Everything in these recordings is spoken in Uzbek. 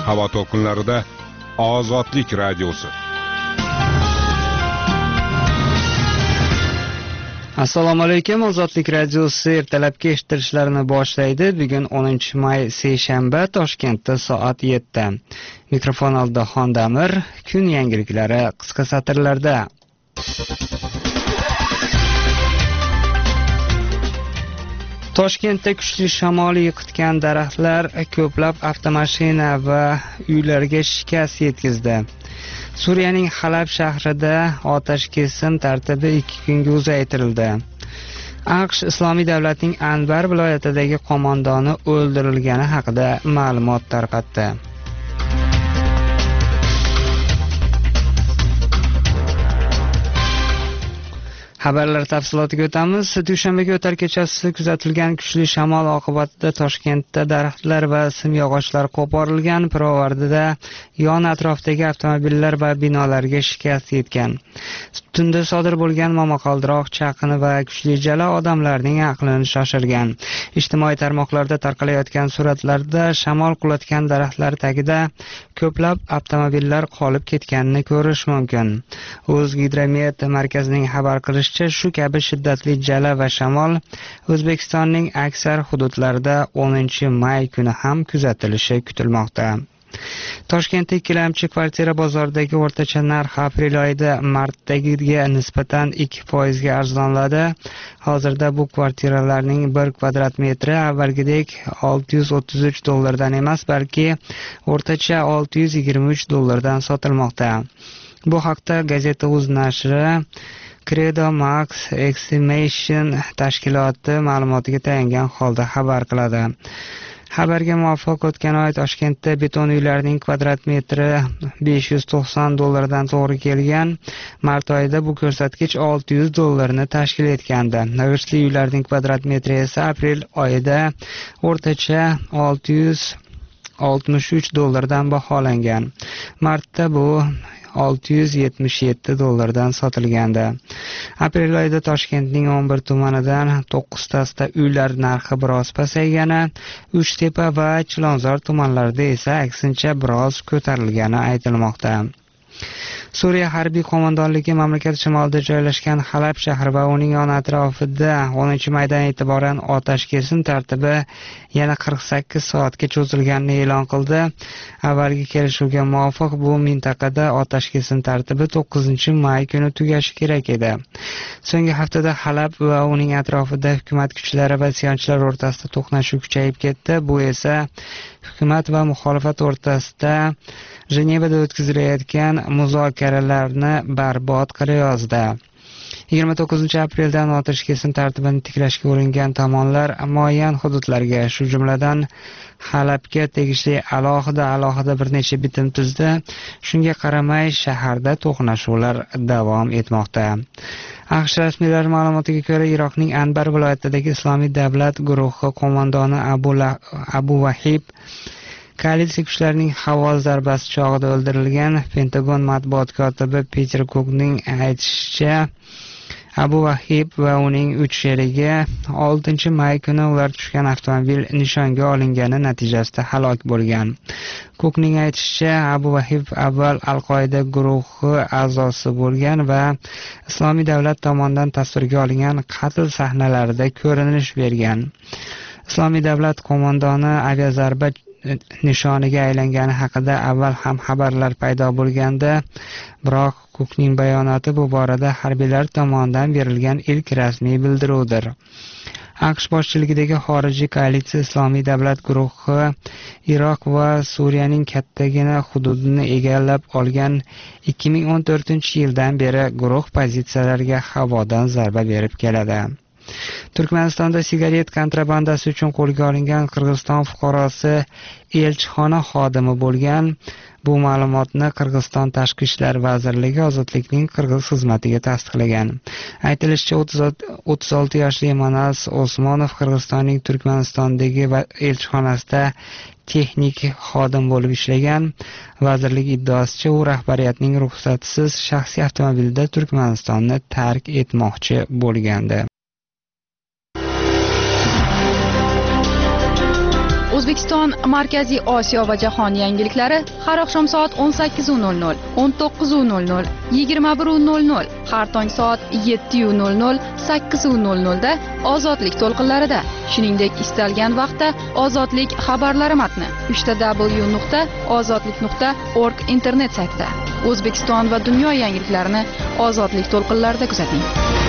Havo to'lqinlarida Ozodlik radiosi. Assalomu alaykum. Ozodlik radiosi ertalabki eshittirishlarini boshlaydi. Bugun 10-may seshanba, Toshkentda soat 7. Mikrofon oldida Xondamir. Kun yangiliklari qisqa satrlarda. Toshkentda kuchli shamol yiqitgan daraxtlar ko'plab avtomashina va uylarga shikast yetkazdi. Suriyaning Halab shahrida otashkesim tartibi 2 kunga uzaytirildi. AQSh Islomiy davlatning Anbar viloyatidagi qo'mondoni o'ldirilgani haqida ma'lumot tarqatdi. Xabarlar tafsilotiga o'tamiz. Dushanbaga o'tar kechasi kuzatilgan kuchli shamol oqibatida Toshkentda daraxtlar va simyog'ochlar qo'porilgan. Pirovardida yon atrofdagi avtomobillar va binolarga shikast yetgan. Tunda sodir bo'lgan momaqaldiroq chaqini va kuchli jala odamlarning aqlini shoshirgan. Ijtimoiy tarmoqlarda tarqalayotgan suratlarda shamol qulatgan daraxtlar tagida ko'plab avtomobillar qolib ketganini ko'rish mumkin. O'zgidromet markazining xabar qilishicha, shu kabi shiddatli jala va shamol O'zbekistonning aksar hududlarida 10-may kuni ham kuzatilishi kutilmoqda. Toshkentda ikkilamchi kvartira bozoridagi o'rtacha narx aprel oyida martdagiga nisbatan 2% ga arzonladi. Hozirda bu kvartiralarning 1 kvadrat metri avvalgidek $633 dan emas, balki o'rtacha $623 sotilmoqda. Bu haqda Gazeta.uz nashri Credo Max Estimation tashkiloti ma'lumotiga tayangan holda xabar qiladi. Xabarga muvofiq o'tgan oy Toshkentda beton uylarning kvadrat metri $590 dan to'g'ri kelgan. Mart oyida bu ko'rsatkich $600 ni tashkil etgandi. G'ishtli uylarning kvadrat metri esa aprel oyida o'rtacha $663 dan baholangan. Martda bu $677 dan sotilgandi. Aprel oyida Toshkentning 11 tumanidan 9 tasida uylar narxi biroz pasaygani, Uchtepa va Chilonzor tumanlarida esa aksincha biroz ko'tarilgani aytilmoqda. Suriya harbiy qo'mondonligi mamlakat shimolida joylashgan Halab shahri va uning yon atrofida 10-maydan e'tiboran otashkesim tartibi yana 48 soatga cho'zilganini e'lon qildi. Avvalgi kelishuvga muvofiq bu mintaqada otashkesim tartibi 9-may kuni tugashi kerak edi. So'nggi haftada Halab va uning atrofida hukumat kuchlari va isyonchilar o'rtasida to'qnashuv kuchayib ketdi. Bu esa hukumat va muxolifat o'rtasida Jenevada o'tkazilayotgan muzokaralarni barbod qilayozdi. 29 apreldan otashkesim tartibini tiklashga uringan tomonlar muayyan hududlarga, shu jumladan Halabga tegishli alohida bir necha bitim tuzdi. Shunga qaramay shaharda to'qnashuvlar davom etmoqda. AQSh rasmiylari ma'lumotiga ko'ra, Iroqning Anbar viloyatidagi Islomiy davlat guruhi qo'mondoni Abu Vahib koalitsiya kuchlarining havo zarbasi chog'ida o'ldirilgan. Pentagon matbuot kotibi Peter Cookning aytishicha, Abu Vahib va uning 3 sherigi 6-may kuni ular tushgan avtomobil nishonga olingani natijasida halok bo'lgan. Cookning aytishicha, Abu Vahib avval Al-Qoida guruhi a'zosi bo'lgan va Islomiy davlat tomonidan tasvirga olingan qatl sahnalarida ko'rinish bergan. Islomiy davlat qo'mondoni aviazarba nishoniga aylangani haqida avval ham xabarlar paydo bo'lganda, biroq Cookning bayonoti bu borada harbiylar tomonidan berilgan ilk rasmiy bildiruvdir. AQSh boshchiligidagi xorijiy koalitsiya Islomiy davlat guruhi Iroq va Suriyaning kattagina hududini egallab olgan 2014-yildan beri guruh pozitsiyalariga havodan zarba berib keladi. Turkmanistonda sigaret kontrabandasi uchun qo'lga olingan Qirg'iziston fuqarosi elchixona xodimi bo'lgan. Bu ma'lumotni Qirg'iziston Tashqi ishlar vazirligi Ozodlikning Qirg'iz xizmatiga tasdiqlagan. Aytilishicha, 36 yoshli Manas Osmonov Qirg'izistonning Turkmanistondagi elchixonasida texnik xodim bo'lib ishlagan. Vazirlik iddaosicha, u rahbariyatning ruxsatisiz shaxsiy avtomobilda Turkmanistonni tark etmoqchi bo'lgandi. O'zbekiston, Markaziy Osiyo va jahon yangiliklari har oqshom soat 18:00, 19:00, 21:00, har tong soat 7:00, 8:00 da Ozodlik to'lqinlarida. Shuningdek, istalgan vaqtda Ozodlik xabarlari matni www.ozodlik.org internet saytida. O'zbekiston va dunyo yangiliklarini Ozodlik to'lqinlarida kuzating.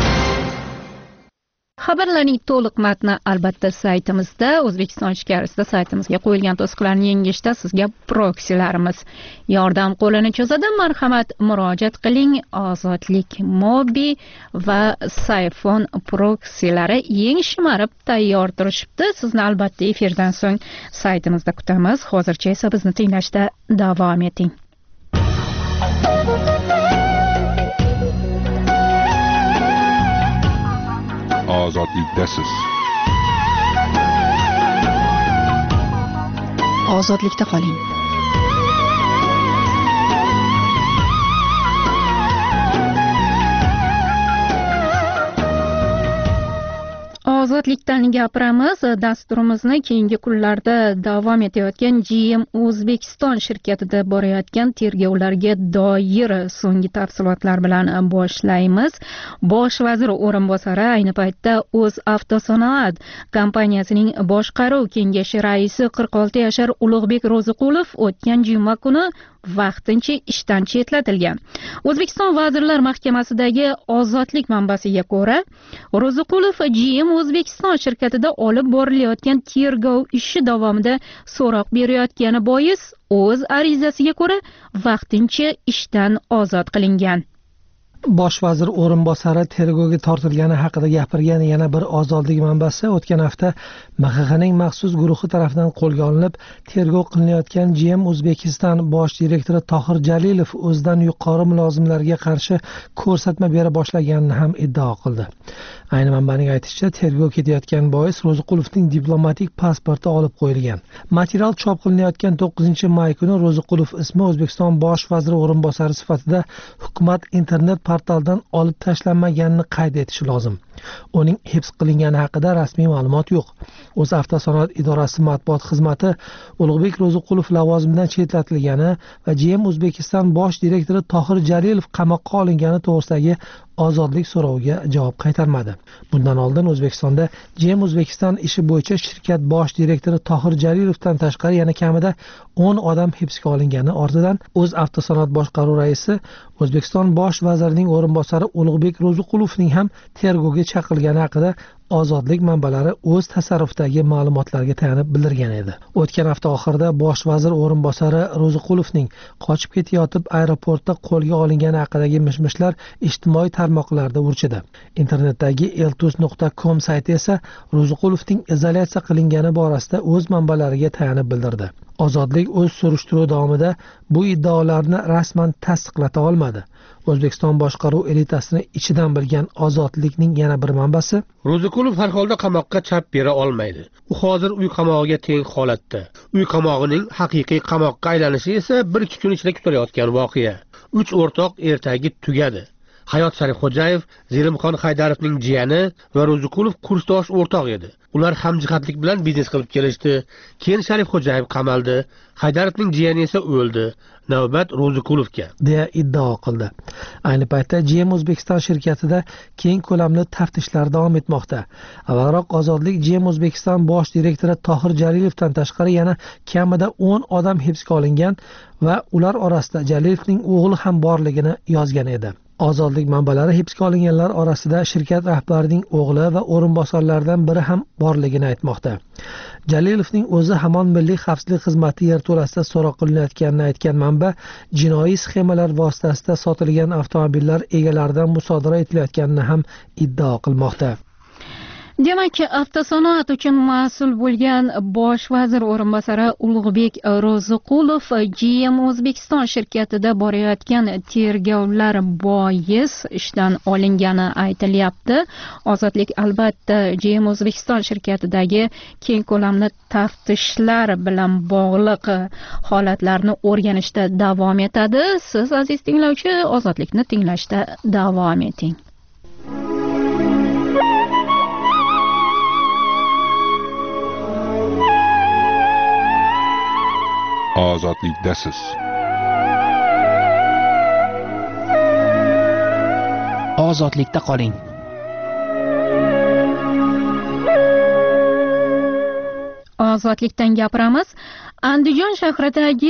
Xabarlarning to'liq matni albatta saytimizda, O'zbekiston ichkarisida saytimizga qo'yilgan to'siqlarni yengishda sizga proksilarimiz yordam qo'lini cho'zadi. Marhamat, murojaat qiling. Ozodlik Mobi va Sayfon proksilari yeng shimarib tayyor turishibdi. Sizni albatta efirdan so'ng saytimizda kutamiz. Hozircha esa bizni tinglashda davom eting. Ozodlikdasiz. Ozodlikda qoling. Ozodlikdan gapiramiz. Dasturimizni keyingi kunlarda davom etayotgan GM O'zbekiston shirkatida borayotgan tergovlarga doir so'nggi tafsilotlar bilan boshlaymiz. Bosh vazir o'rinbosari ayni paytda O'zavtosanoat kompaniyasining boshqaruv kengashi raisi 46 yashar Ulug'bek Ro'ziqulov o'tgan juma kuni vaqtincha ishdan chetlatilgan. O'zbekiston Vazirlar Mahkamasidagi ozodlik manbasiga ko'ra, Ro'ziqulov GM O'zbekiston shirkatida olib borilayotgan tergov ishi davomida so'roq berayotgani bois o'z arizasiga ko'ra vaqtincha ishdan ozod qilingan. Bosh vazir o'rinbosari tergovga tortilgani haqida gapirgan yana bir ozodlik manbasi o'tgan hafta MXXning maxsus guruhi tomonidan qo'lga olinib, tergov qilinayotgan GM O'zbekiston bosh direktori Tohir Jalilov o'zidan yuqori mulozimlarga qarshi ko'rsatma bera boshlaganini ham iddao qildi. Ayni manbaning aytishicha, tergov ketayotgan bois Ro'ziqulovning diplomatik pasporti olib qo'yilgan. Material chop qilinayotgan 9-may kuni Ro'ziqulov ismi O'zbekiston bosh vaziri o'rinbosari sifatida hukumat internet portaldan olib tashlanmaganini qayd etish lozim. Uning hibs qilingani haqida rasmiy ma'lumot yo'q. O'zavtosanoat idorasi matbuot xizmati Ulug'bek Ro'ziqulov lavozimidan chetlatilgani va GM O'zbekiston bosh direktori Tohir Jalilov qamoqqa olingani to'g'risidagi ozodlik so'roviga javob qaytarmadi. Bundan oldin O'zbekistonda GM O'zbekiston ishi bo'yicha shirkat bosh direktori Tohir Jalilovdan tashqari yana kamida 10 odam hibsga olingani ortidan O'zavtosanoat boshqaruv raisi O'zbekiston bosh vazirining o'rinbosari Ulug'bek Ro'ziqulovning ham tergovga chaqirilgani haqida ozodlik manbalari o'z tasarrufidagi ma'lumotlarga tayanib bildirgan edi. O'tgan hafta oxirida bosh vazir o'rinbosari Ro'ziqulovning qochib ketayotib aeroportda qo'lga olingani haqidagi mishmishlar ijtimoiy tarmoqlarda urchidi. Internetdagi eltus.com sayti esa Ro'ziqulovning izolyatsiya qilingani borasida o'z manbalariga tayanib bildirdi. Ozodlik o'z surishtiruv davomida bu iddaolarni rasman tasdiqlata olmadi. O'zbekiston boshqaruv elitasini ichidan bilgan ozodlikning yana bir manbasi Ro'ziqulov har holda qamoqqa chap bera olmaydi. U hozir uy qamog'iga teng holatda. Uy qamog'ining haqiqiy qamoqqa aylanishi esa 1-2 kun ichida kutilayotgan voqea. 3 o'rtoq ertagi tugadi. Hayot Sharifxo'jayev Zelimxon Haydarovning jiyani va Ro'ziqulov kursdosh o'rtoq edi. Ular hamjihatlik bilan biznes qilib kelishdi. Keyin Sharifxo'jayev qamaldi, Haydarovning jiyani esa o'ldi. Navbat Ro'ziqulovga deya iddao qildi. Ayni paytda GM O'zbekiston shirkatida keng ko'lamli taftishlar davom etmoqda. Avvalroq ozodlik GM O'zbekiston bosh direktori Tohir Jalilovdan tashqari yana kamida 10 odam hibsga olingan va ular orasida Jalilovning o'g'li ham borligini yozgan edi. Ozodlik manbalari hibsga olinganlar orasida shirkat rahbarining o'g'li va o'rinbosarlaridan biri ham borligini aytmoqda. Jalilovning o'zi hamon Milliy xavfsizlik xizmati yerto'lasida so'roq qilinayotganini aytgan manba, jinoiy sxemalar vositasida sotilgan avtomobillar egalaridan musodara etilayotganini ham iddao qilmoqda. Demak, avtosanoat uchun mas'ul bo'lgan bosh vazir o'rinbosari Ulug'bek Ro'ziqulov GM O'zbekiston shirkatida borayotgan tergovlar bois ishdan olingani aytilyapti. Ozodlik albatta GM O'zbekiston shirkatidagi keng ko'lamli taftishlar bilan bog'liq holatlarni o'rganishda davom etadi. Siz aziz tinglovchi, Ozodlikni tinglashda davom eting. ozodlikdasiz. Ozodlikda qoling. Ozodlikdan gapiramiz. Andijon shahridagi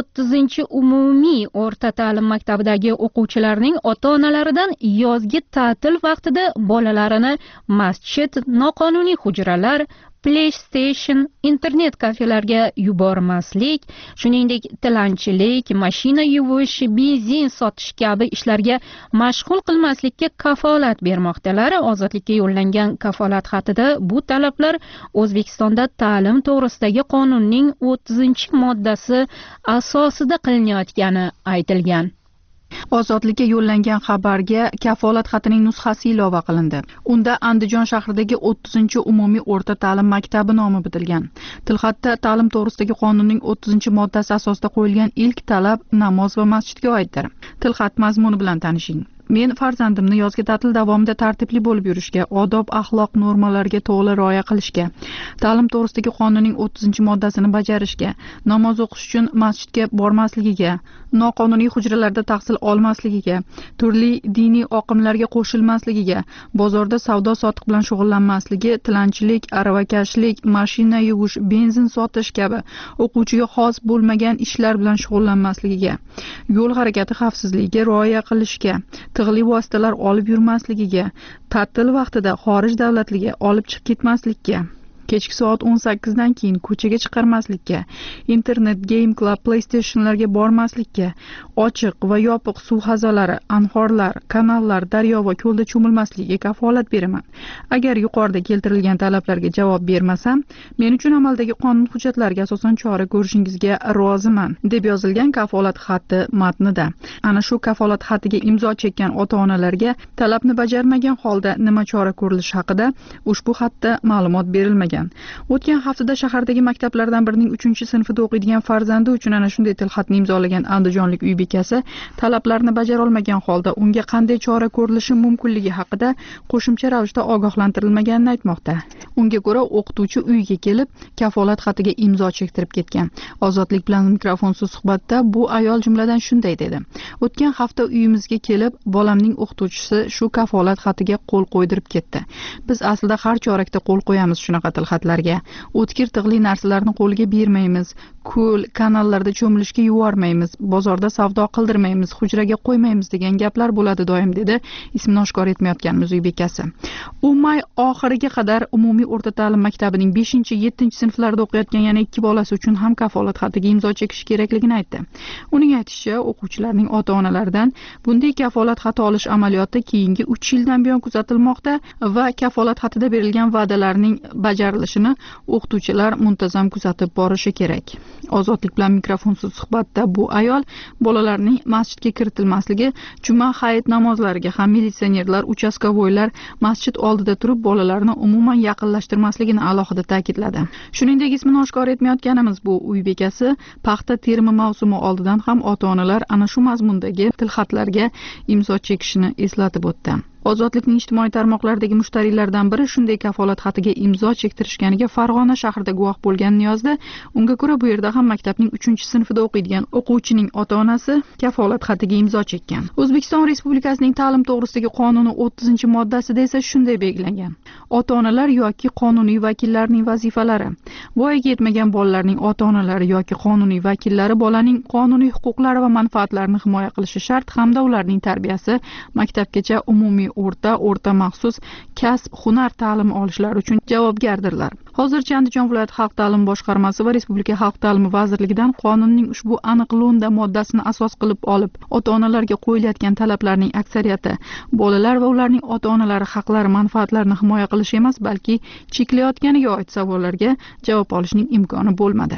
30-umumiy o'rta ta'lim maktabidagi o'quvchilarning ota-onalaridan yozgi ta'til vaqtida bolalarini masjid, noqonuniy hujralar, PlayStation, internet kafelarga yubormaslik, shuningdek tilanchilik, mashina yuvish, benzin sotish kabi ishlarga mashg'ul qilmaslikka kafolat bermoqdalar. Ozodlikka yo'llangan kafolat xatida bu talablar O'zbekistonda ta'lim to'g'risidagi qonunning 30-moddasi asosida qilinayotgani aytilgan. Ozodlikka yo'llangan xabarga kafolat xatining nusxasi ilova qilindi. Unda Andijon shahridagi 30-umumiy o'rta ta'lim maktabi nomi bitilgan. Tilxatda ta'lim to'g'risidagi qonunning 30-moddasi asosida qo'yilgan ilk talab namoz va masjidga oiddir. Tilxat mazmuni bilan tanishing. Men farzandimni yozgi ta'til davomida tartibli bo'lib yurishga, odob axloq normalariga to'g'ri rioya qilishga, ta'lim to'g'risidagi qonunning 30-moddasini bajarishga, namoz o'qish uchun masjidga bormasligiga, noqonuniy hujralarda tahsil olmasligiga, turli diniy oqimlarga qo'shilmasligiga, bozorda savdo sotiq bilan shug'ullanmasligi, tilanchilik, aravakashlik, mashina yuvish, benzin sotish kabi o'quvchiga xos bo'lmagan ishlar bilan shug'ullanmasligiga, yo'l harakati xavfsizligiga rioya qilishga, tig'li vositalar olib yurmasligiga, ta'til vaqtida xorij davlatlarga olib chiqib ketmaslikka, kechki soat 18 dan keyin ko'chaga chiqarmaslikka, internet, game club, PlayStationlarga bormaslikka, ochiq va yopiq suv havzalari, anhorlar, kanallar, daryo va ko'lda cho'milmasligiga kafolat beraman. Agar yuqorida keltirilgan talablarga javob bermasam, men uchun amaldagi qonun hujjatlariga asosan chora ko'rishingizga roziman, deb yozilgan kafolat xati matnida. Ana shu kafolat xatiga imzo chekkan ota-onalarga talabni bajarmagan holda nima chora ko'rilishi haqida ushbu xatda ma'lumot berilmagan. O'tgan haftada shahardagi maktablardan birining 3-sinfida o'qiydigan farzandi uchun ana shunday tilxatni imzolagan andijonlik uy bekasi talablarni bajara olmagan holda unga qanday chora ko'rilishi mumkinligi haqida qo'shimcha ravishda ogohlantirilmaganini aytmoqda. Unga ko'ra, o'qituvchi uyga kelib kafolat xatiga imzo chektirib ketgan. Ozodlik bilan mikrofonsiz suhbatda bu ayol jumladan shunday dedi: "O'tgan hafta uyimizga kelib, bolamning o'qituvchisi shu kafolat xatiga qo'l qo'ydirib ketdi. Biz aslida har chorakda qo'l qo'yamiz shunaqa xatlarga. O'tkir tig'li narsalarni qo'lga bermaymiz, ko'l, kanallarda cho'milishga yubormaymiz, bozorda savdo qildirmaymiz, hujraga qo'ymaymiz degan gaplar bo'ladi doim", dedi ismini oshkor etmayotganmiz uy bekasi. U may oxiriga qadar umumiy o'rta ta'lim maktabining 5-7-sinflarida o'qiyotgan yana 2 bolasi uchun ham kafolat xatiga imzo chekish kerakligini aytdi. Uning aytishicha, o'quvchilarning ota-onalaridan bunday kafolat xati olish amaliyoti keyingi 3 yildan buyon kuzatilmoqda va kafolat xatida berilgan va'dalarning bajarilishini o'qituvchilar muntazam kuzatib borishi kerak. Ozodlik bilan mikrofonsiz suhbatda bu ayol bolalarning masjidga kiritilmasligi, juma hayit namozlariga ham militsionerlar, uchastkavoylar masjid oldida turib bolalarni umuman yaqinlashtirmasligini alohida ta'kidladi. Shuningdek, ismini oshkor etmayotganimiz bu uy bekasi paxta terimi mavsumi oldidan ham ota-onalar ana shu mazmundagi tilxatlarga imzo chekishini eslatib o'tdi. Ozodlikning ijtimoiy tarmoqlardagi mushtariylardan biri shunday kafolat xatiga imzo chektirishganiga Farg'ona shahrida guvoh bo'lganini yozdi. Unga ko'ra, bu yerda ham maktabning 3-sinfida o'qiydigan o'quvchining ota-onasi kafolat xatiga imzo chekkan. O'zbekiston Respublikasining ta'lim to'g'risidagi qonuni 30-moddasida esa shunday belgilangan: ota-onalar yoki qonuniy vakillarning vazifalari. Voyaga yetmagan bolalarning ota-onalari yoki qonuniy vakillari bolaning qonuniy huquqlari va manfaatlarini himoya qilishi shart hamda ularning tarbiyasi maktabgacha umumiy o'rta maxsus kasb, hunar ta'limi olishlari uchun javobgardirlar. Hozircha Andijon viloyat xalq ta'limi boshqarmasi va Respublika xalq ta'limi vazirligidan qonunning ushbu aniq lo'nda moddasini asos qilib olib, ota-onalarga qo'yilayotgan talablarning aksariyati bolalar va ularning ota-onalari haqlari, manfaatlarini himoya qilish emas, balki cheklayotganiga oid savollarga javob olishning imkoni bo'lmadi.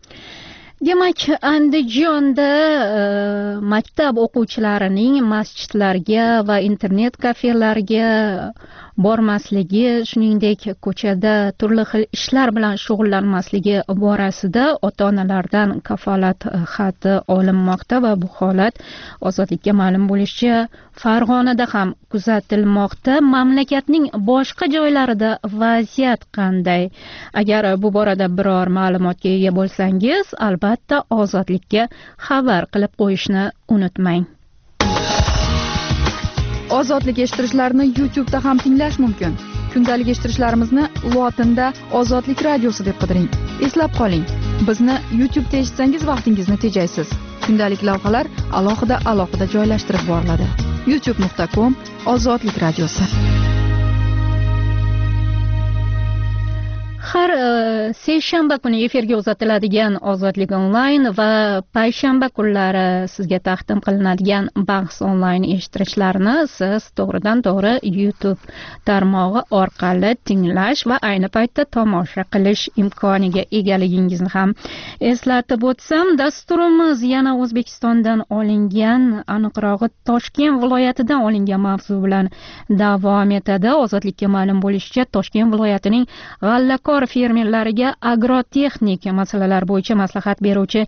Demak, Andijonda maktab o'quvchilarining masjidlarga va internet kafelarga bormasligi, shuningdek ko'chada turli xil ishlar bilan shug'ullanmasligi borasida ota-onalardan kafolat xati olinmoqda va bu holat Ozodlikka ma'lum bo'lishicha Farg'onada ham kuzatilmoqda. Mamlakatning boshqa joylarida vaziyat qanday? Agar bu borada biror ma'lumotga ega bo'lsangiz, albatta Ozodlikka xabar qilib qo'yishni unutmang. Ozodlik eshittirishlarini YouTube'da ham tinglash mumkin. Kundalik eshittirishlarimizni lotinda Ozodlik radiosi deb qidiring. Eslab qoling, bizni YouTube'da eshitsangiz vaqtingizni tejaysiz. Kundalik lavhalar alohida joylashtirib boriladi. youtube.com/Ozodlik radiosi. Har seshanba kuni efirga uzatiladigan Ozodlik onlayn va payshanba kunlari sizga taqdim qilinadigan bahs onlayn eshittirishlarni siz to'g'ridan-to'g'ri YouTube tarmog'i orqali tinglash va ayni paytda tomosha qilish imkoniga egaligingizni ham eslatib o'tsam, dasturimiz yana O'zbekistondan olingan, aniqrog'i Toshkent viloyatidan olingan mavzu bilan davom etadi. Ozodlikka ma'lum bo'lishicha, Toshkent viloyatining g'allakor fermerlariga agrotexnik masalalar bo'yicha maslahat beruvchi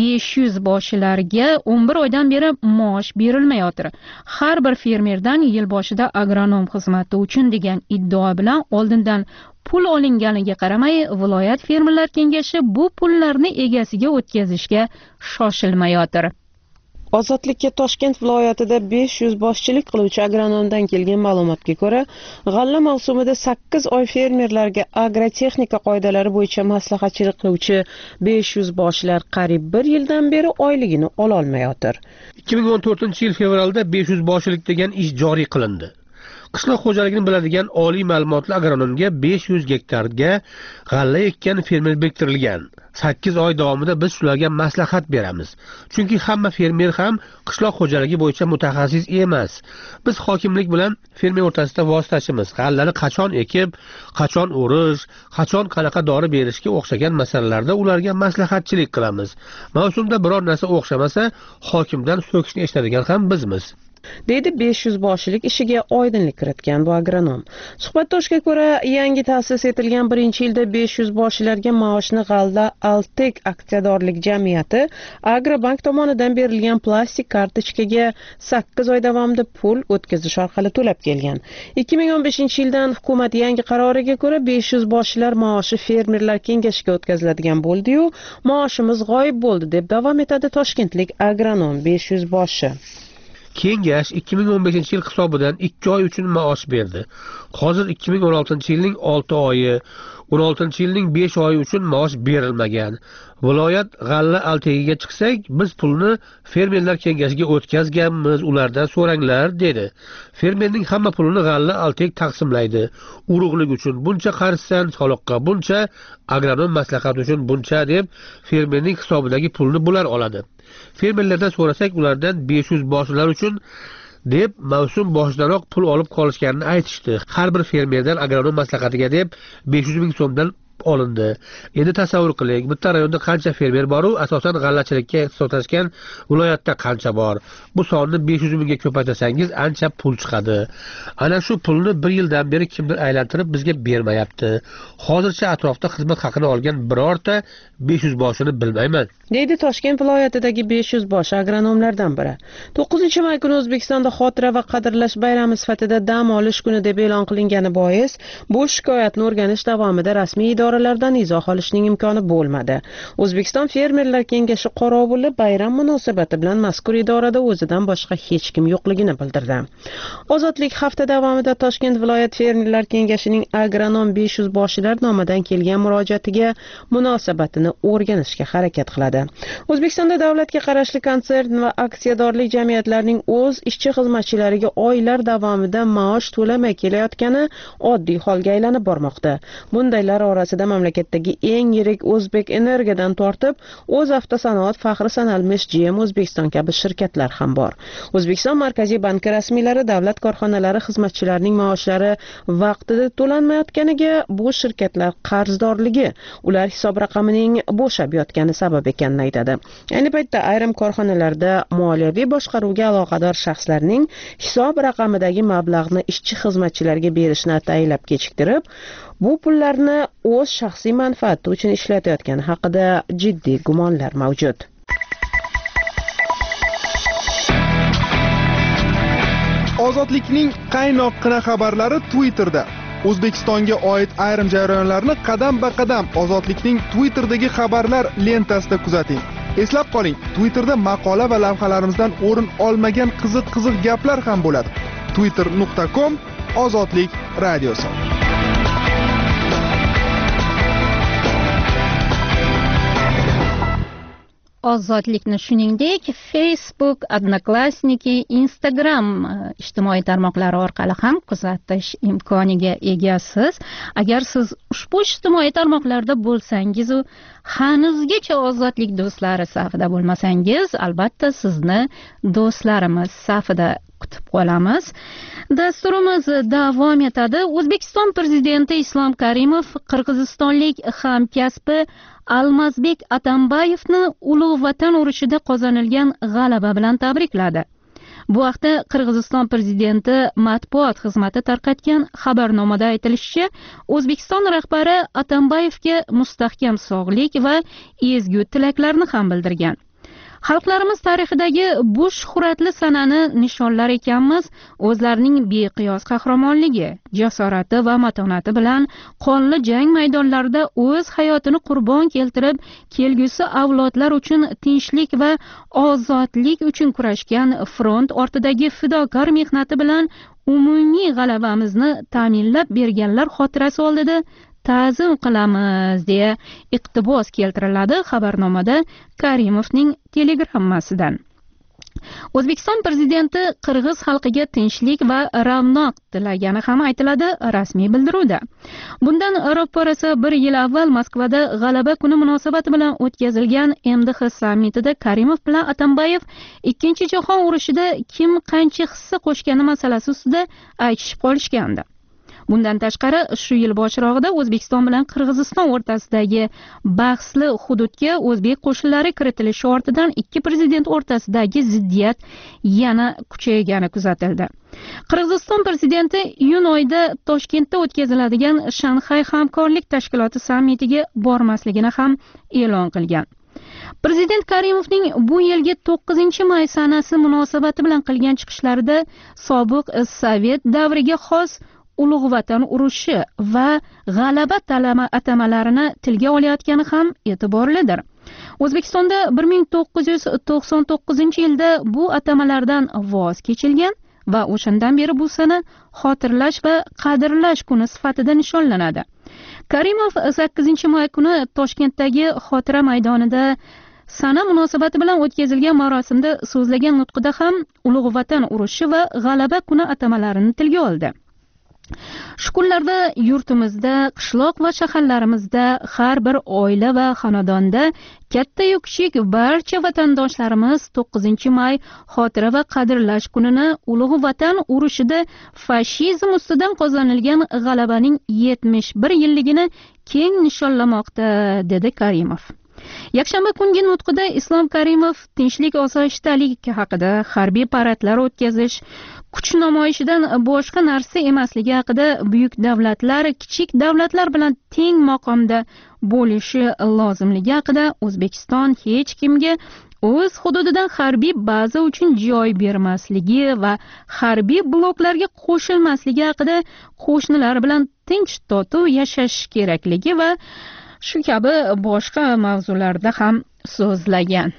500 boshlarga 11 oydan beri maosh berilmayotir. Har bir fermerdan yil boshida agronom xizmati uchun degan iddao bilan oldindan pul olinganiga qaramay, viloyat fermerlar kengashi bu pullarni egasiga o'tkazishga shoshilmayotir. Ozodlikka Toshkent viloyatida 500 boshchilik qiluvchi agronomdan kelgan ma'lumotga ko'ra, g'alla mavsumida 8 oy fermerlarga agrotexnika qoidalari bo'yicha maslahatchilik qiluvchi 500 boshlar qariyb 1 yildan beri oyligini ola olmayotir. 2014-yil fevralda 500 boshchilik degan ish joriy qilindi. Qishloq xo'jaligini biladigan oliy ma'lumotli agronomga 500 gektarga g'alla ekkan fermer biriktirilgan. 8 oy davomida biz shularga maslahat beramiz. Chunki hamma fermer ham qishloq xo'jaligi bo'yicha mutaxassis emas. Biz hokimlik bilan fermer o'rtasida vositachimiz. G'allani qachon ekib, qachon o'rish, qachon qanaqa dori berishga o'xshagan masalalarda ularga maslahatchilik qilamiz. Mavsumda biror narsa o'xshamasa, hokimdan so'kishni eshitadigan ham bizmiz. deydi 500 boshchilik ishiga oydinlik kiritgan bu agronom. Suhbatdoshga ko'ra, yangi ta'sis etilgan 1-yilda 500 boshchilarga maoshni G'alla Altek aksiyadorlik jamiyati Agrobank tomonidan berilgan plastik kartochkaga 8 oy davomida pul o'tkazish orqali to'lab kelgan. 2015-yildan hukumat yangi qaroriga ko'ra 500 boshchilar maoshi fermerlar kengashiga o'tkaziladigan bo'ldi-yu, maoshimiz g'oyib bo'ldi deb davom etadi toshkentlik agronom 500 boshi. Kengash 2015-yil hisobidan 2 oy uchun maosh berdi. Hozir 2016-yilning 6 oyi, 16-yilning 5 oyi uchun maosh berilmagan. Viloyat g'alla altegiga chiqsak, biz pulni fermerlar kengashiga o'tkazganmiz, ulardan so'ranglar dedi. Fermerning hamma pulini g'alla alteg taqsimlaydi. Urug'lik uchun buncha qarishsan, soliqqa buncha, agronom maslahat uchun buncha deb fermerning hisobidagi pulni bular oladi. Fermerlardan so'rasak, ulardan 500 boshlar uchun deb mavsum boshidaroq pul olib qolishganini aytishdi. Har bir fermerdan agronom maslahatiga deb 500 ming so'mdan olindi. Endi tasavvur qiling, bitta rayonda qancha fermer bor-u, asosan g'allachilikka ixtisoslashgan viloyatda qancha bor. Bu sonni 500 mingga ko'paytirsangiz ancha pul chiqadi. Ana shu pulni 1 yildan beri kimdir aylantirib bizga bermayapti. Hozircha atrofda xizmat haqini olgan birorta 500 boshini bilmayman, deydi Toshkent viloyatidagi 500 bosh agronomlardan biri. 9-may kuni O'zbekistonda xotira va qadrlash bayrami sifatida dam olish kuni deb e'lon qilingani bois, bu shikoyatni o'rganish davomida rasmiy idoralardan izoh olishning imkoni bo'lmadi. O'zbekiston fermerlar kengashi qorovuli bayram munosabati bilan mazkur idorada o'zidan boshqa hech kim yo'qligini bildirdi. Ozodlik hafta davomida Toshkent viloyat fermerlar kengashining agronom 500 boshlar nomidan kelgan murojaatiga munosabatini o'rganishga harakat qiladi. O'zbekistonda davlatga qarashli konsern va aksiyadorlik jamiyatlarining o'z ishchi xizmatchilariga oylar davomida maosh to'lamay kelayotgani oddiy holga aylanib bormoqda. Bundaylar orasida tarixida mamlakatdagi eng yirik O'zbek Energiyadan tortib, o'z avtosanoat faxri sanalmish GM O'zbekiston kabi shirkatlar ham bor. O'zbekiston Markaziy banki rasmiylari davlat korxonalari xizmatchilarining maoshlari vaqtida to'lanmayotganiga bu shirkatlar qarzdorligi, ular hisob raqamining bo'shab yotgani sabab ekanini aytadi. Ayni paytda ayrim korxonalarda moliyaviy boshqaruvga aloqador shaxslarning hisob raqamidagi mablag'ni ishchi xizmatchilarga berishni ataylab kechiktirib, bu pullarni o'z shaxsiy manfaati uchun ishlatayotgani haqida jiddiy gumonlar mavjud. Ozodlikning qaynoqqina xabarlari Twitterda. O'zbekistonga oid ayrim jarayonlarni qadam-ba-qadam Ozodlikning Twitterdagi xabarlar lentasida kuzating. Eslab qoling, Twitterda maqola va lavhalarimizdan o'rin olmagan qiziq gaplar ham bo'ladi. twitter.com Ozodlik radiosi. Ozodlikni shuningdek Facebook, Odnoklassniki, Instagram ijtimoiy tarmoqlari orqali ham kuzatish imkoniga egasiz. Agar siz ushbu ijtimoiy tarmoqlarda bo'lsangiz, hanuzgacha ozodlik do'stlari safida bo'lmasangiz, albatta sizni do'stlarimiz safida kutib qolamiz. Dasturimiz davom etadi. O'zbekiston prezidenti Islom Karimov qirg'izistonlik hamkasbi Almazbek Atambayevni Ulug' Vatan urushida qozonilgan g'alaba bilan tabrikladi. Bu haqda Qirg'iziston prezidenti matbuot xizmati tarqatgan xabarnomada aytilishicha, O'zbekiston rahbari Atambayevga mustahkam sog'lik va ezgu tilaklarni ham bildirgan. Xalqlarimiz tarixidagi bu shuhratli sanani nishonlar ekanmiz, o'zlarining beqiyos qahramonligi, jasorati va matonati bilan qonli jang maydonlarida o'z hayotini qurbon keltirib, kelgusi avlodlar uchun tinchlik va ozodlik uchun kurashgan front ortidagi fidokor mehnati bilan umumiy g'alabamizni ta'minlab berganlar xotirasi oldida ta'zim qilamiz deya iqtibos keltiriladi xabarnomada Karimovning telegrammasidan. O'zbekiston prezidenti qirg'iz xalqiga tinchlik va ravnoq tilagani ham aytiladi rasmiy bildiruvda. Bundan ro'parasi bir yil avval Moskvada g'alaba kuni munosabati bilan o'tkazilgan MDH sammitida Karimov bilan Atambayev Ikkinchi jahon urushida kim qancha hissa qo'shgani masalasi ustida aytishib qolishgandi. Bundan tashqari, shu yil boshrog'ida O'zbekiston bilan Qirg'iziston o'rtasidagi bahsli hududga o'zbek qo'shinlari kiritilishi ortidan ikki prezident o'rtasidagi ziddiyat yana kuchaygani kuzatildi. Qirg'iziston prezidenti iyun oyida Toshkentda o'tkaziladigan Shanxay hamkorlik tashkiloti sammitiga bormasligini ham e'lon qilgan. Prezident Karimovning bu yilgi 9-may sanasi munosabati bilan qilgan chiqishlarida sobiq Sovet davriga xos Ulug' Vatan urushi va g'alaba atamalarini tilga olayotgani ham e'tiborlidir. O'zbekistonda 1999-yilda bu atamalardan voz kechilgan va o'shandan beri bu sana xotirlash va qadrlash kuni sifatida nishonlanadi. Karimov 8-may kuni Toshkentdagi Xotira maydonida sana munosabati bilan o'tkazilgan marosimda so'zlagan nutqida ham Ulug' Vatan urushi va g'alaba kuni atamalarini tilga oldi. Shu kunlarda yurtimizda, qishloq va shaharlarimizda, har bir oila va xonadonda katta-yu kichik barcha vatandoshlarimiz 9-may xotira va qadrlash kunini Ulug' Vatan urushida fashizm ustidan qozonilgan g'alabaning 71 yilligini keng nishonlamoqda, dedi Karimov. Yakshanba kungi nutqida Islom Karimov tinchlik osoyishtalik haqida, harbiy paradlar o'tkazish, kuch namoyishidan boshqa narsa emasligi haqida, buyuk davlatlar kichik davlatlar bilan teng maqomda bo'lishi lozimligi haqida, O'zbekiston hech kimga o'z hududidan harbiy baza uchun joy bermasligi va harbiy bloklarga qo'shilmasligi haqida, qo'shnilar bilan tinch totuv yashash kerakligi va shu kabi boshqa mavzularda ham so'zlagan.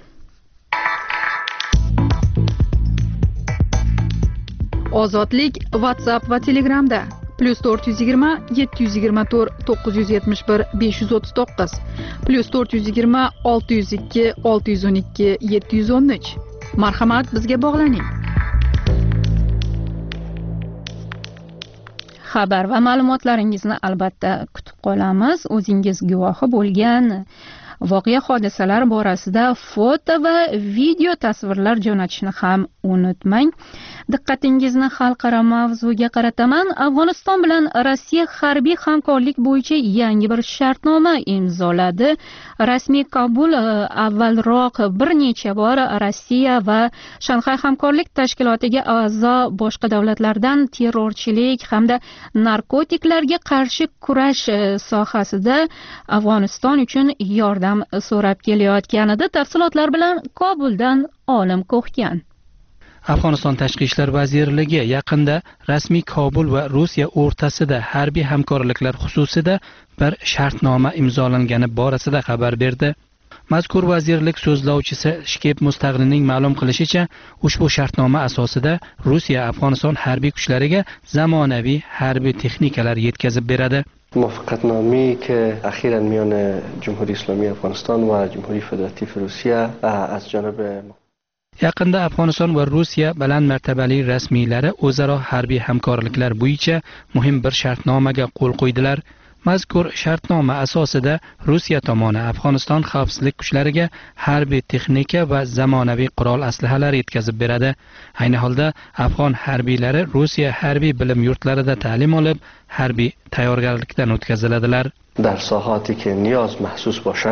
Ozodlik WhatsApp va Telegramda +420 724 971 539 +420 602 612 713. Marhamat, bizga bog'laning. xabar va ma'lumotlaringizni albatta kutib qolamiz. O'zingiz guvohi bo'lgan voqea hodisalar borasida foto va video tasvirlar jo'natishni ham unutmang. Diqqatingizni xalqaro mavzuga qarataman. Afg'oniston bilan Rossiya harbiy hamkorlik bo'yicha yangi bir shartnoma imzoladi. Rasmiy Kabul avvalroq bir necha bor Rossiya va Shanxay hamkorlik tashkilotiga a'zo boshqa davlatlardan terrorchilik hamda narkotiklarga qarshi kurash sohasida Afg'oniston uchun yordam so'rab kelayotganida tafsilotlar bilan Kobuldan Olim Ko'hgan. Afg'oniston Tashqi ishlar vazirligi yaqinda rasmiy Kobul va Rossiya o'rtasida harbiy hamkorliklar xususida bir shartnoma imzolangani borasida xabar berdi. Mazkur vazirlik so'zlovchisi Shkep Mustaqilning ma'lum qilishicha, ushbu shartnoma asosida Rossiya Afg'oniston harbiy kuchlariga zamonaviy harbiy texnikalar yetkazib beradi. موافقتنامه‌ای که اخیراً میان جمهوری اسلامی افغانستان و جمهوری فدراتیو روسیه از جانب Yaqinda Afg'oniston va Rossiya baland martabali rasmiylari o'zaro harbiy hamkorliklar bo'yicha muhim bir shartnomaga qo'l qo'ydilar. Mazkur shartnoma asosida Rossiya tomoni Afg'oniston xavfsizlik kuchlariga harbiy texnika va zamonaviy qurol aslahalar yetkazib beradi. Ayni holda afg'on harbiylari Rossiya harbiy bilim yurtlarida ta'lim olib, harbiy tayyorgarlikdan o'tkaziladilar. در ساحاتی که نیاز محسوس باشه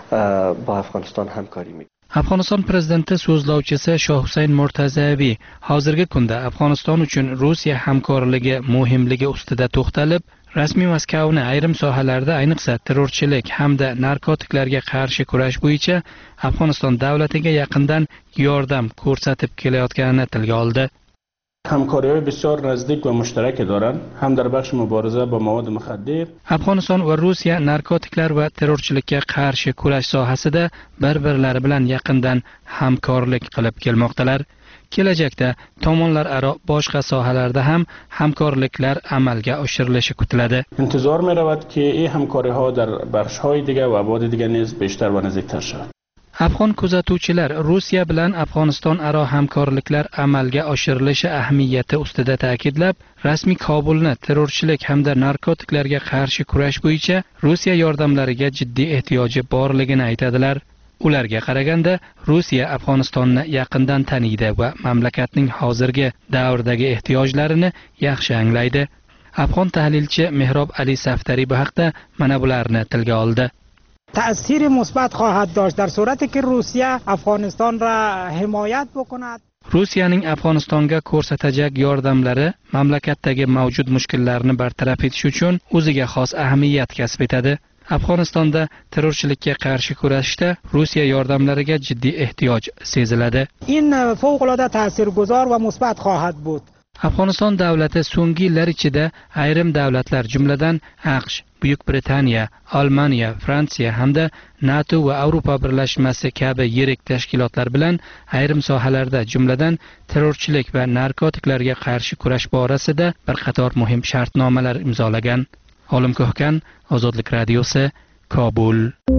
با افغانستان همکاری می‌کنیم. Afg'oniston prezidenti so'zlovchisi Shoh Husayn Murtazaviy hozirgi kunda Afg'oniston uchun Rossiya hamkorligi muhimligi ustida to'xtalib, rasmiy Moskvani ayrim sohalarda, ayniqsa terrorchilik hamda narkotiklarga qarshi kurash bo'yicha Afg'oniston davlatiga yaqindan yordam ko'rsatib kelayotganini tilga oldi. همکاری‌های بسیار نزدیک و مشترک دارند، هم در بخش مبارزه با مواد مخدر. Afg'oniston va Rossiya narkotiklar va terrorchilikka qarshi kurash sohasida bir-birlari bilan yaqindan hamkorlik qilib kelmoqdalar. Kelajakda tomonlar aro boshqa sohalarda ham hamkorliklar amalga oshirilishi kutiladi. انتظار می‌رود که این همکاری‌ها در بخش‌های دیگر و ابعاد دیگر نیز بیشتر و نزدیک‌تر شود. Afg'on kuzatuvchilar Rossiya bilan Afg'oniston aro hamkorliklar amalga oshirilishi ahamiyati ustida ta'kidlab, rasmiy Kobulni terrorchilik hamda narkotiklarga qarshi kurash bo'yicha Rossiya yordamlariga jiddiy ehtiyoji borligini aytadilar. Ularga qaraganda Rossiya Afg'onistonni yaqindan taniydi va mamlakatning hozirgi davrdagi ehtiyojlarini yaxshi anglaydi. Afg'on tahlilchi Mehrob Ali Saftari bu haqda mana bularni tilga oldi. تأثیر مثبت خواهد داشت در صورتی که روسیه افغانستان را حمایت بکند. Rossiyaning Afg'onistonga ko'rsatajak yordamlari mamlakatdagi mavjud mushkullarni bartaraf etish uchun o'ziga xos ahamiyat kasb etadi. Afg'onistonda terrorchilikka qarshi kurashishda Rossiya yordamlariga jiddiy ehtiyoj seziladi. این فوق‌العاده تاثیرگذار و مثبت خواهد بود. Afg'oniston davlati so'nggi yillar ichida ayrim davlatlar, jumladan AQSh, Buyuk Britaniya, Olmaniya, Fransiya hamda NATO va Avropa birlashmasi kabi yirik tashkilotlar bilan ayrim sohalarda, jumladan terrorchilik va narkotiklarga qarshi kurash borasida bir qator muhim shartnomalar imzolagan. Olim Ko'hgan, Ozodlik radiosi, Kobul.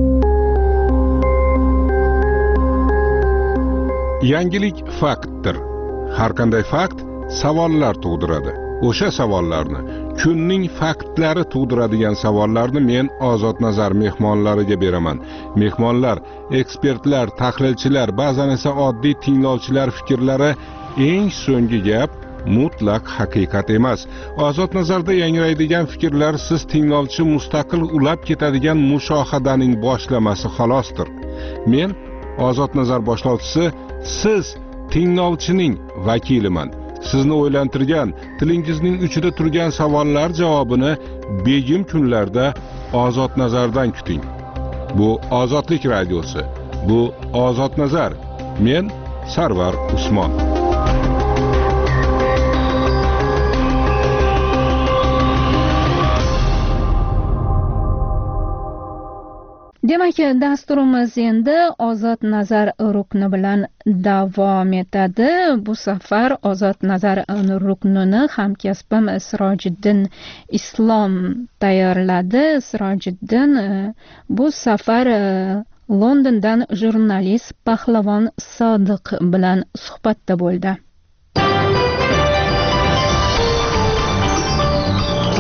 Yangilik faktdir. Har qanday fakt savollar tug'diradi. O'sha savollarni, kunning faktlari tug'diradigan savollarni men Ozod Nazar mehmonlariga beraman. Mehmonlar, ekspertlar, tahlilchilar, ba'zan esa oddiy tinglovchilar fikrlari eng so'nggi gap mutlaq haqiqat emas. Ozod Nazarda yangraydigan fikrlar siz tinglovchi mustaqil ulab ketadigan mushohadaning boshlamasi xolosdir. Men Ozod Nazar boshlovchisi, siz tinglovchining vakiliman. Sizni o'ylantirgan, tilingizning uchida turgan savollar javobini begim kunlarda Ozod Nazardan kuting. Bu Ozodlik radiosi. Bu Ozod Nazar. Men Sarvar Usmon. Demak, dasturimiz endi Ozod Nazar rukni bilan davom etadi. Bu safar Ozod Nazar ruknini hamkasbim Sirojiddin Islom tayyorladi. Sirojiddin bu safar Londondan jurnalist Pahlavon Sodiq bilan suhbatda bo'ldi.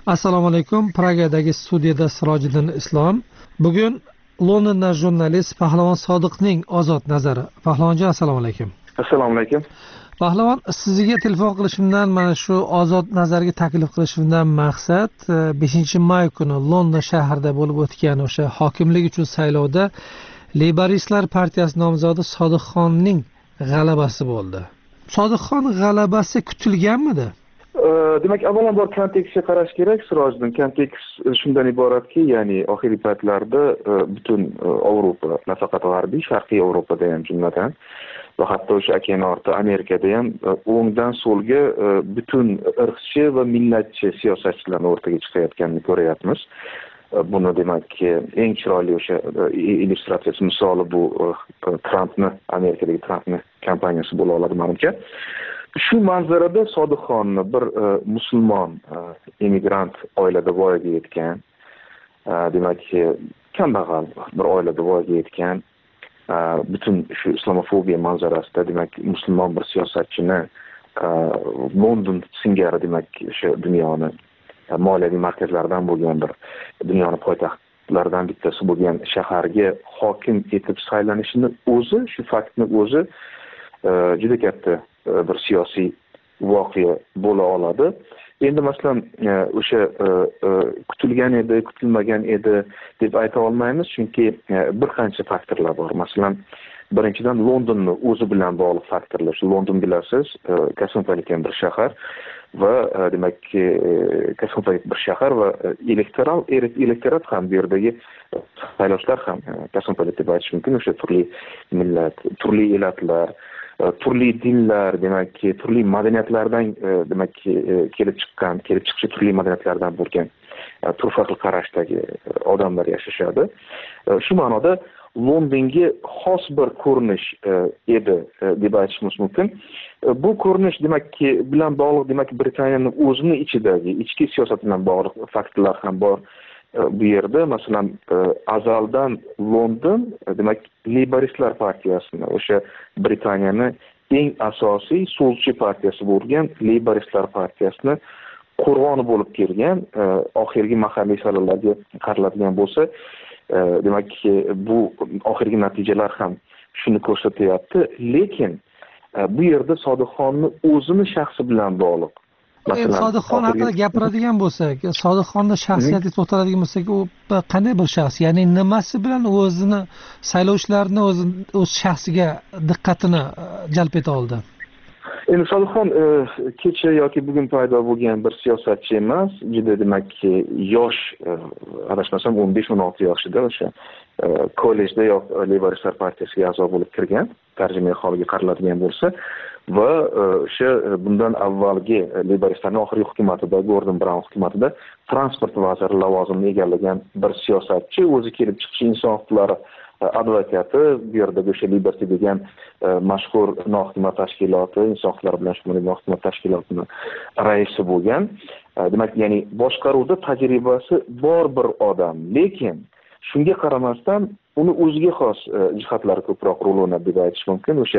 Assalomu alaykum. Pragadagi studiyada Sirojiddin Islom. Bugun Londonda jurnalist Pahlavon Sodiqning ozod nazari. Pahlavonjon, assalomu alaykum. Assalomu alaykum. Pahlavon, sizga telefon qilishimdan, mana shu ozod nazarga taklif qilishimdan maqsad 5-may kuni London shahrida bo'lib o'tgan o'sha hokimlik uchun saylovda Laboristlar partiyasi nomzodi Sodiqxonning g'alabasi bo'ldi. Sodiqxon g'alabasi kutilganmidi? Demak, avvalambor kontekstga qarash kerak. Sirojiddin, kontekst shundan iboratki, ya'ni oxirgi paytlarda butun Yevropa, nafaqat g'arbiy, sharqiy Yevropada ham jumladan va hatto o'sha okean orti Amerikada ham o'ngdan so'lga butun irqchi va millatchi siyosatchilarning o'rtaga chiqayotganini ko'ryapmiz. Buni demakki eng chiroyli o'sha illyustratsiyasi misoli bu Trampni, Amerikadagi Trampni kampaniyasi bo'la oladi menimcha. Shu manzarada Sodiqxonni bir musulmon immigrant oilada voyaga yetgan, demakki kambag'al bir oilada voyaga yetgan, butun shu islomofobiya manzarasida demak musulmon bir siyosatchini London singari demak o'sha dunyoni moliyaviy markazlaridan bo'lgan bir dunyoni poytaxtlaridan bittasi bo'lgan shaharga hokim etib saylanishini o'zi, shu faktni o'zi juda katta bir siyosiy voqea bo'la oladi. Endi masalan o'sha kutilgan edi, kutilmagan edi deb ayta olmaymiz, chunki bir qancha faktorlar bor. Masalan, birinchidan Londonni o'zi bilan bog'liq faktorlar. London bilasiz, kosmopolitan bir shahar va demakki kosmopolit bir shahar va elektorat ham bu yerdagi saylovchilar ham kosmopolit deb aytish mumkin. O'sha turli millat, turli elatlar, turli dinlar, demakki turli madaniyatlardan demakki kelib chiqishi turli madaniyatlardan bo'lgan turfa xil qarashdagi odamlar yashashadi. Shu ma'noda Londonga xos bir ko'rinish edi deb aytishimiz mumkin. Bu ko'rinish demakki bilan bog'liq, demak Britaniyaning o'zining ichidagi ichki siyosati bilan bog'liq faktorlar ham bor. Bu yerda masalan azaldan London demak Laboristlar partiyasini, o'sha Britaniyani eng asosiy solchi partiyasi bo'lgan Laboristlar partiyasini qo'rg'oni bo'lib kelgan, oxirgi mahalliy saylovlarga qaraladigan bo'lsa, demak bu oxirgi natijalar ham shuni ko'rsatyapti, lekin bu yerda Sodiqxonni o'zini shaxsi bilan bog'liq. Sodiqxon haqida gapiradigan bo'lsak, Sodiqxonning shaxsiyatiga to'xtaladigan bo'lsak, u qanday bir shaxs? Ya'ni nimasi bilan o'zini saylovchilarni o'z shaxsiga diqqatini jalb eta oldi? Endi Sodiqxon kecha yoki bugun paydo bo'lgan bir siyosatchi emas, juda demakki yosh, adashmasam 15-16 yoshida o'sha kollejda yo'q Laboristlar partiyasiga a'zo bo'lib kirgan, tarjimai holiga qaraladigan bo'lsa, va o'sha bundan avvalgi Laboristlarning oxirgi hukumatida, Gordon Brown hukumatida transport vaziri lavozimini egallagan bir siyosatchi, o'zi kelib chiqishi inson huquqlari advokati, bu yerda o'sha Liberty degan mashhur nohukumat tashkiloti, inson huquqlari bilan shug'ullanuvchi nohukumat tashkilotining raisi bo'lgan. Demak, ya'ni boshqaruvda tajribasi bor bir odam, lekin shunga qaramasdan uni o'ziga xos jihatlari ko'proq rol o'ynadi deb aytish mumkin, o'sha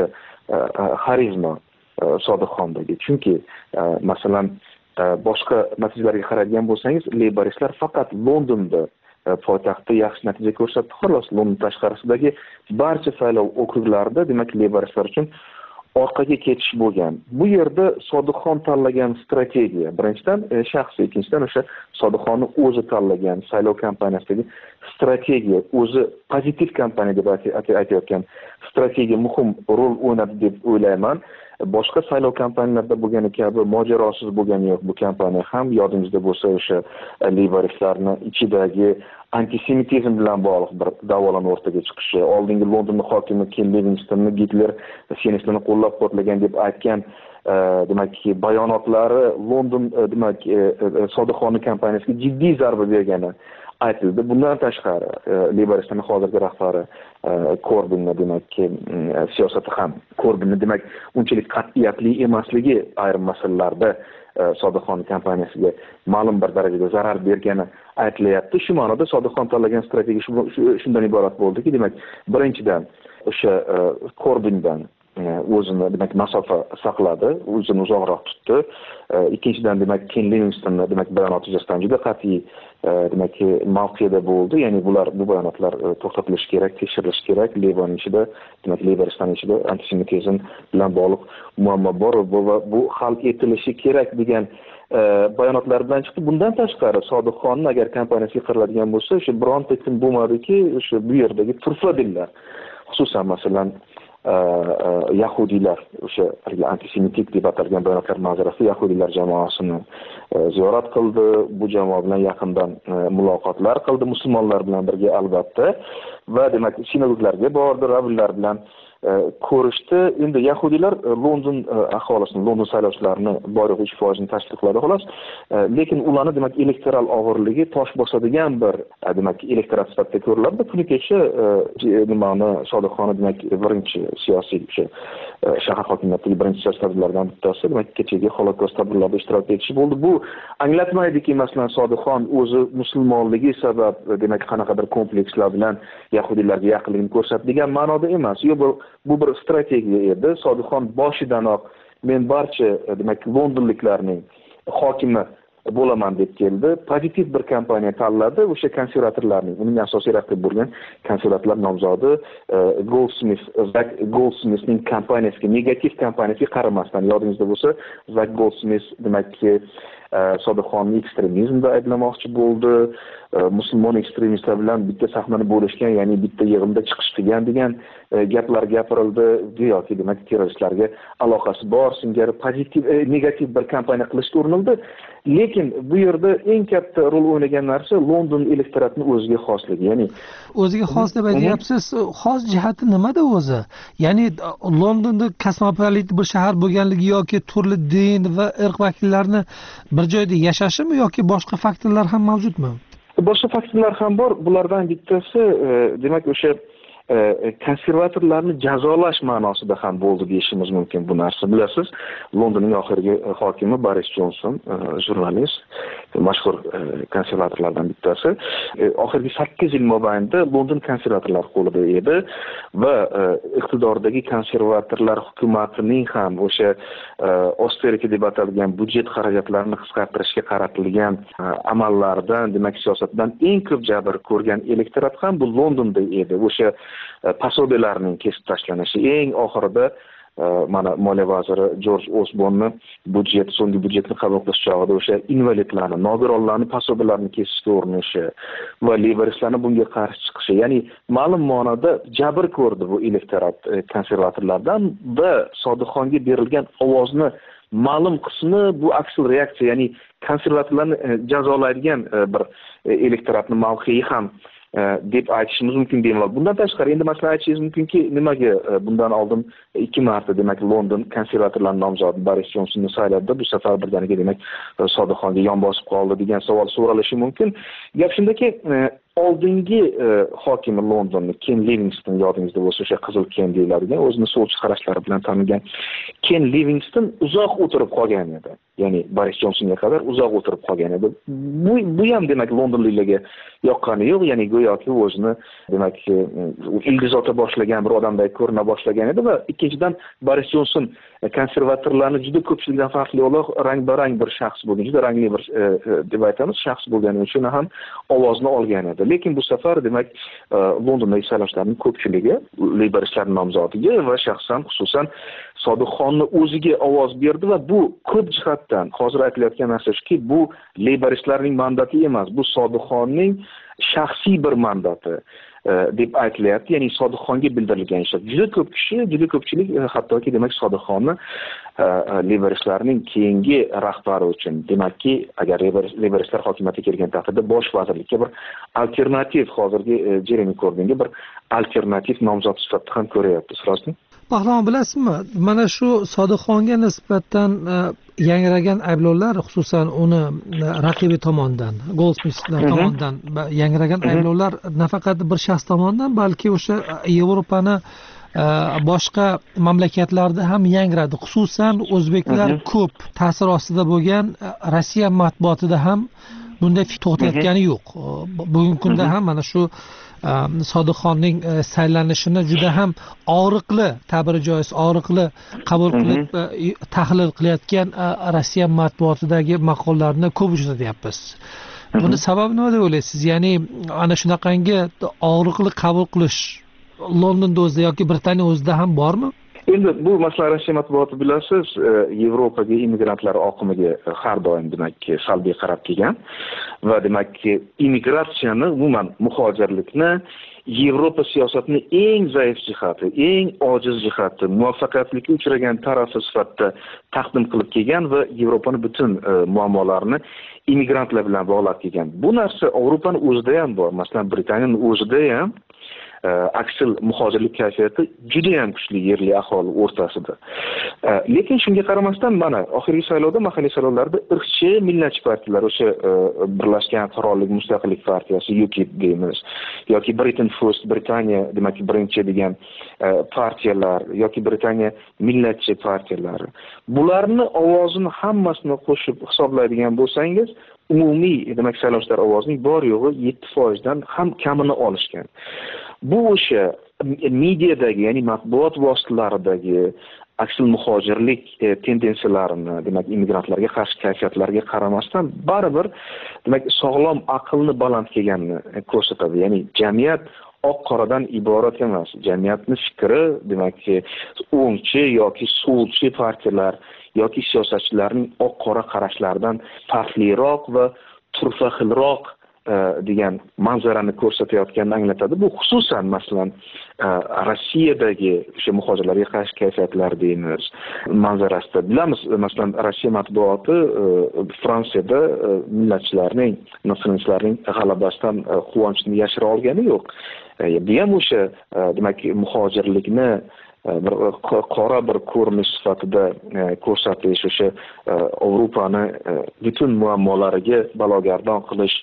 xarizma Sodiqxondagi. Chunki masalan boshqa natijalarga qaraydigan bo'lsangiz, Laboristlar faqat Londonda poytaxtda yaxshi natija ko'rsatdi, xolos. London tashqarisidagi barcha saylov okruglarida demak Laboristlar uchun orqaga ketish bo'lgan. Bu yerda Sodiqxon tanlagan strategiya, birinchidan shaxsiy, ikkinchidan o'sha Sodiqxonni o'zi tanlagan saylov kampaniyasidagi strategiya, o'zi pozitiv kampaniya deb aytayotgan strategiya muhim rol o'ynadi deb o'ylayman. Boshqa saylov kampaniyalarida bo'lgani kabi mojarosiz bo'lgani yo'q bu kampaniya ham. Yodingizda bo'lsa, o'sha Laboristlarning ichidagi antisemitizm bilan bog'liq bir da'volarning o'rtaga chiqishi, oldingi London hokimi Ken Livingstonni Gitler sionistlarni qo'llab-quvvatlagan deb aytgan demakki bayonotlari London demak Sodiqxonning kampaniyasiga jiddiy zarba bergani aytildi. Bundan tashqari Laboristlarning hozirgi rahbari Corbynni demakki siyosati ham Corbynni demak unchalik qat'iyatli emasligi ayrim masalalarda Sodiqxon kampaniyasiga ma'lum bir darajada zarar bergani aytilyapti. Shu ma'noda Sodiqxon tanlagan strategiya shundan iborat bo'ldiki, demak birinchidan o'sha Corbyndan o'zini demak masofa saqladi, o'zini uzoqroq tutdi. Ikkinchidan demak Ken Livingstonni demak bayonot yuzasidan juda qat'iy demak mavqeda bo'ldi. Ya'ni bu bayonotlar to'xtatilishi kerak, tekshirilishi kerak. Livanning ichida demak Liberiston ichida antisemitizm bilan bog'liq muammo bor va bu hal etilishi kerak degan bayonotlar bilan chiqdi. Bundan tashqari Sodiqxonni agar kompaniyasiga qiriladigan bo'lsa, o'sha bironta kun bo'lmadiki, o'sha bu yerdagi turfa dinlar, xususan masalan yahudiylar, o'sha antisemitik deb atalgan bayonotlar manzarasida yahudiylar jamoasini ziyorat qildi, bu jamoa bilan yaqindan muloqotlar qildi, musulmonlar bilan birga albatta, va demak sinagoglarga bordi, rabinlar bilan ko'rishdi. Endi yahudiylar London aholisini, London saylovchilarini boyroq 3% tashkil qiladi xolos. Lekin ularni demak elektoral og'irligi tosh bosadigan bir demak elektorat sifatida ko'riladi. Kuni kecha nimani Sodiqxonni demak birinchi siyosiy shahar hokimiyatidagi birinchi siyosiy tadbirlardan bittasi demak kechagi Holokost tadbirlarida ishtirok etishi bo'ldi. Bu anglatmaydiki, masalan Sodiqxon o'zi musulmonligi sabab demak qanaqadir komplekslar bilan yahudiylarga yaqinligini ko'rsatdi degan ma'noda emas. Bu bir strategiya edi. Sodiqxon boshidanoq men barcha demak londonliklarning hokimi bo'laman deb keldi. Pozitiv bir kampaniya tanladi. O'sha konservatorlarning, uning asosiy raqibi bo'lgan konservatorlar nomzodi Zak Goldsmithning kampaniyasiga, negativ kampaniyasiga qaramasdan, yodingizda bo'lsa, Zak Goldsmith demakki Sodiqxonni ekstremizmda ayblamoqchi bo'ldi. Musulmon ekstremistlar bilan bitta sahnani bo'lishgan, ya'ni bitta yig'inda chiqish qilgan degan gaplar gapirildi. Yoki demak terroristlarga aloqasi bor singari pozitiv negativ bir kampaniya qilishga urinildi. Lekin bu yerda eng katta rol o'ynagan narsa London elektoratini o'ziga xosligi. Ya'ni o'ziga xos deb aytyapsiz, xos jihati nimada o'zi? Ya'ni Londonda kosmopolit bir shahar bo'lganligi yoki turli din va irq vakillarini bir joyda yashashimi yoki boshqa faktorlar ham mavjudmi? Boshqa faktorlar ham bor. Bulardan bittasi demak o'sha konservatorlarni jazolash ma'nosida ham bo'ldi deyishimiz mumkin bu narsa. Bilasiz, Londonning oxirgi hokimi Boris Johnson, jurnalist, mashhur konservatorlardan bittasi, oxirgi 8 yil mobaynida London konservatorlar qo'lida edi va iqtidordagi konservatorlar hukumatining ham o'sha austerity deb atalgan budjet xarajatlarini qisqartirishga qaratilgan amallardan, demak siyosatdan eng ko'p jabr ko'rgan elektorat ham bu Londonda edi. O'sha pasobelarning kesib tashlanishi, eng oxirida mana moliya vaziri George Osborne so'nggi budjetni qabul qilish chog'ida o'sha invalidlarni, nogironlarni pasobelarini kesishga urinishi va liberistlarni bunga qarshi chiqishi, ya'ni ma'lum ma'noda jabr ko'rdi bu elektorat konservatorlardan va Sodiqxonga berilgan ovozni ma'lum qismi bu aksil reaksiya, ya'ni konservatorlarni jazolaydigan bir elektoratning mavqei ham deb aytishimiz mumkin bemalol. Bundan tashqari endi masalan aytishingiz mumkinki, nimaga bundan oldin 2 marta demak London konservatorlar nomzodi Boris Johnsonni sayladida, bu safar birdaniga demak Sodiqxonga yon bosib qoldi degan savol so'ralishi mumkin. Gap shundaki, oldingi hokimi Londonni Ken Livingstone, yodingizda bo'lsa, o'sha qizil Ken deyiladigan, o'zini so'lchi qarashlari bilan tanilgan Ken Livingstone uzoq o'tirib qolgan edi. Ya'ni Boris Johnsonga qadar uzoq o'tirib qolgan edi. Bu ham demak londonliklarga yoqqani yo'q, ya'ni go'yoki o'zini demak ildiz ota boshlagan bir odamdek ko'rina boshlagan edi va ikkinchidan Boris Johnson konservatorlarni juda ko'pchilikdan farqli o'laroq rang-barang bir shaxs bo'lgan, juda rangli bir deb aytamiz, shaxs bo'lgani uchun ham ovozni olgan edi. Lekin bu safar demak Londondagi saylovchilarning ko'pchiligi liberistlar nomzodiga va shaxsan xususan Sodiqxonni o'ziga ovoz berdi va bu ko'p jihatdan hozir aytilayotgan narsa shuki, bu liberistlarning mandati emas, bu Sodiqxonning shaxsiy bir mandati deb aytilyapti. Ya'ni Sodiqxonga bildirilgan ishlar. Juda ko'pchilik hattoki demak Sodiqxonni liberistlarning keyingi rahbari uchun, demakki agar liberistlar hokimiyatga kelgan taqdirda bosh vazirlikka bir alternativ, hozirgi Jeremy Corbynga bir alternativ nomzod sifatida ham ko'ryapti. Rostmi? Pahlavon, bilasizmi, mana shu Sodiqxonga nisbatan yangragan ayblovlar, xususan uni raqibi tomonidan, Goldsmithlar tomonidan yangragan ayblovlar nafaqat bir shaxs tomonidan, balki o'sha Yevropani boshqa mamlakatlarda ham yangradi. Xususan o'zbeklar ko'p ta'sir ostida bo'lgan Rossiya matbuotida ham bunday to'xtatgani yo'q. Bugungi kunda ham mana shu Sodiqxonning saylanishini juda ham og'riqli, ta'biri joiz og'riqli qabul qilib tahlil qilayotgan Rossiya matbuotidagi maqollarni ko'p uchratyapmiz. Buni sababi nima deb o'ylaysiz? Ya'ni ana shunaqangi og'riqli qabul qilish Londonda o'zida yoki Britaniya o'zida ham bormi? Endi bu masala Rossiya matbuoti bilasiz, Yevropaga immigrantlar oqimiga har doim demakki salbiy qarab kelgan va demakki immigratsiyani, umuman muhojirlikni Yevropa siyosatining eng zaif jihati, eng ojiz jihati, muvaffaqiyatga uchragan tarafi sifatida taqdim qilib kelgan va Yevropaning butun muammolarini immigrantlar bilan bog'lab kelgan. Bu narsa Yevropaning o'zida ham bor. Masalan, Britaniyaning o'zida ham aksil muhojirlik kayfiyati juda ham kuchli yerli aholi o'rtasida. Lekin shunga qaramasdan mana oxirgi saylovda, mahalliy saylovlarda irqchi millatchi partiyalar, o'sha Birlashgan Qirollik Mustaqillik partiyasi UKIP deymiz, yoki Britain First, Britaniya demak birinchi degan partiyalar yoki Britaniya millatchi partiyalari. Bularni ovozini hammasini qo'shib hisoblaydigan bo'lsangiz, umumiy demak saylovchilar ovozining bor yo'g'i 7% dan ham kamini olishgan. Bu o'sha mediadagi, ya'ni matbuot vositalaridagi aksil muhojirlik tendensiyalarini, demak immigrantlarga qarshi kayfiyatlarga qaramasdan baribir demak sog'lom aqlni baland kelganini ko'rsatadi. Ya'ni jamiyat oq-qoradan iborat emas. Jamiyatning fikri demakki o'ngchi yoki so'lchi partiyalar yoki siyosatchilarning oq-qora qarashlaridan farqliroq va turfaxilroq degan manzarani ko'rsatayotganini anglatadi. Bu xususan masalan Rossiyadagi o'sha muhojirlarga qarshi kayfiyatlar deymiz manzarasida. Bilamiz, masalan Rossiya matbuoti Fransiyada millatchilarning, nasionalistlarning g'alabasidan quvonchni yashira olgani yo'q. Bu ham o'sha demak muhojirlikni bir qora bir ko'rinish sifatida ko'rsatish, o'sha Yevropani butun muammolariga balogardon qilish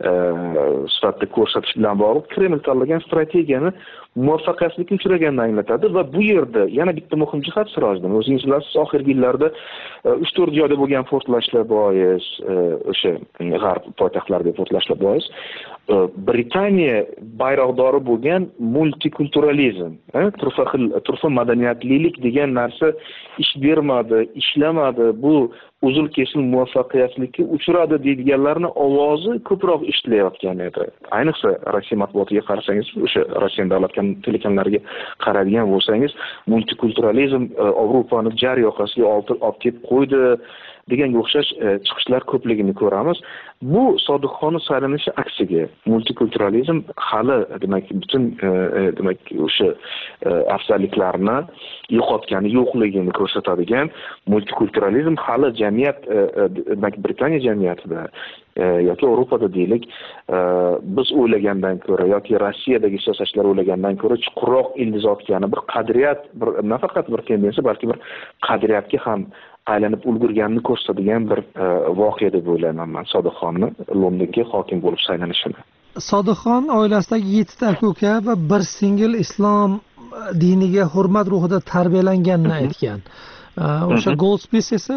sifatida ko'rsatish bilan bog'liq Kreml tanlagan strategiyani muvaffaqiyatga uchraganini anglatadi va bu yerda yana bitta muhim jihat Sirojdan. O'zingiz bilasiz, oxirgi yillarda 3-4 joyda bo'lgan portlashlar bois, o'sha g'arb poytaxtlarida portlashlar bois Britaniya bayroqdori bo'lgan multikulturalizm, turfa madaniyatlilik degan narsa ish bermadi, ishlamadi. Bu uzul kesil muvaffaqiyatlikka uchradi deydiganlarni ovozi ko'proq eshitilayotgan edi. Ayniqsa Rossiya matbuotiga qarasangiz, o'sha Rossiya davlat telekanallariga qaraydigan bo'lsangiz, multikulturalizm Yevropani jar yoqasiga olib kelib qo'ydi deganga o'xshash chiqishlar ko'pligini ko'ramiz. Bu Sodiqxonning saylanishi aksiga multikulturalizm hali demak butun demak o'sha afzalliklarni yo'qotgani yo'qligini ko'rsatadigan, multikulturalizm hali jamiyat demak Britaniya jamiyatida yoki Yevropada deylik biz o'ylagandan ko'ra yoki Rossiyadagi siyosatchilar o'ylagandan ko'ra chuqurroq ildiz otgani bir qadriyat, bir nafaqat bir tendensiya, balki bir qadriyatga ham aylanib ulgurganini ko'rsatadigan bir voqea deb o'ylayman men Sodiqxonni Londonga hokim bo'lib saylanishini. Sodiqxon oilasidagi 7 ta uka va bir singil islom diniga hurmat ruhida tarbiyalanganini aytgan. O'sha Goldsmith esa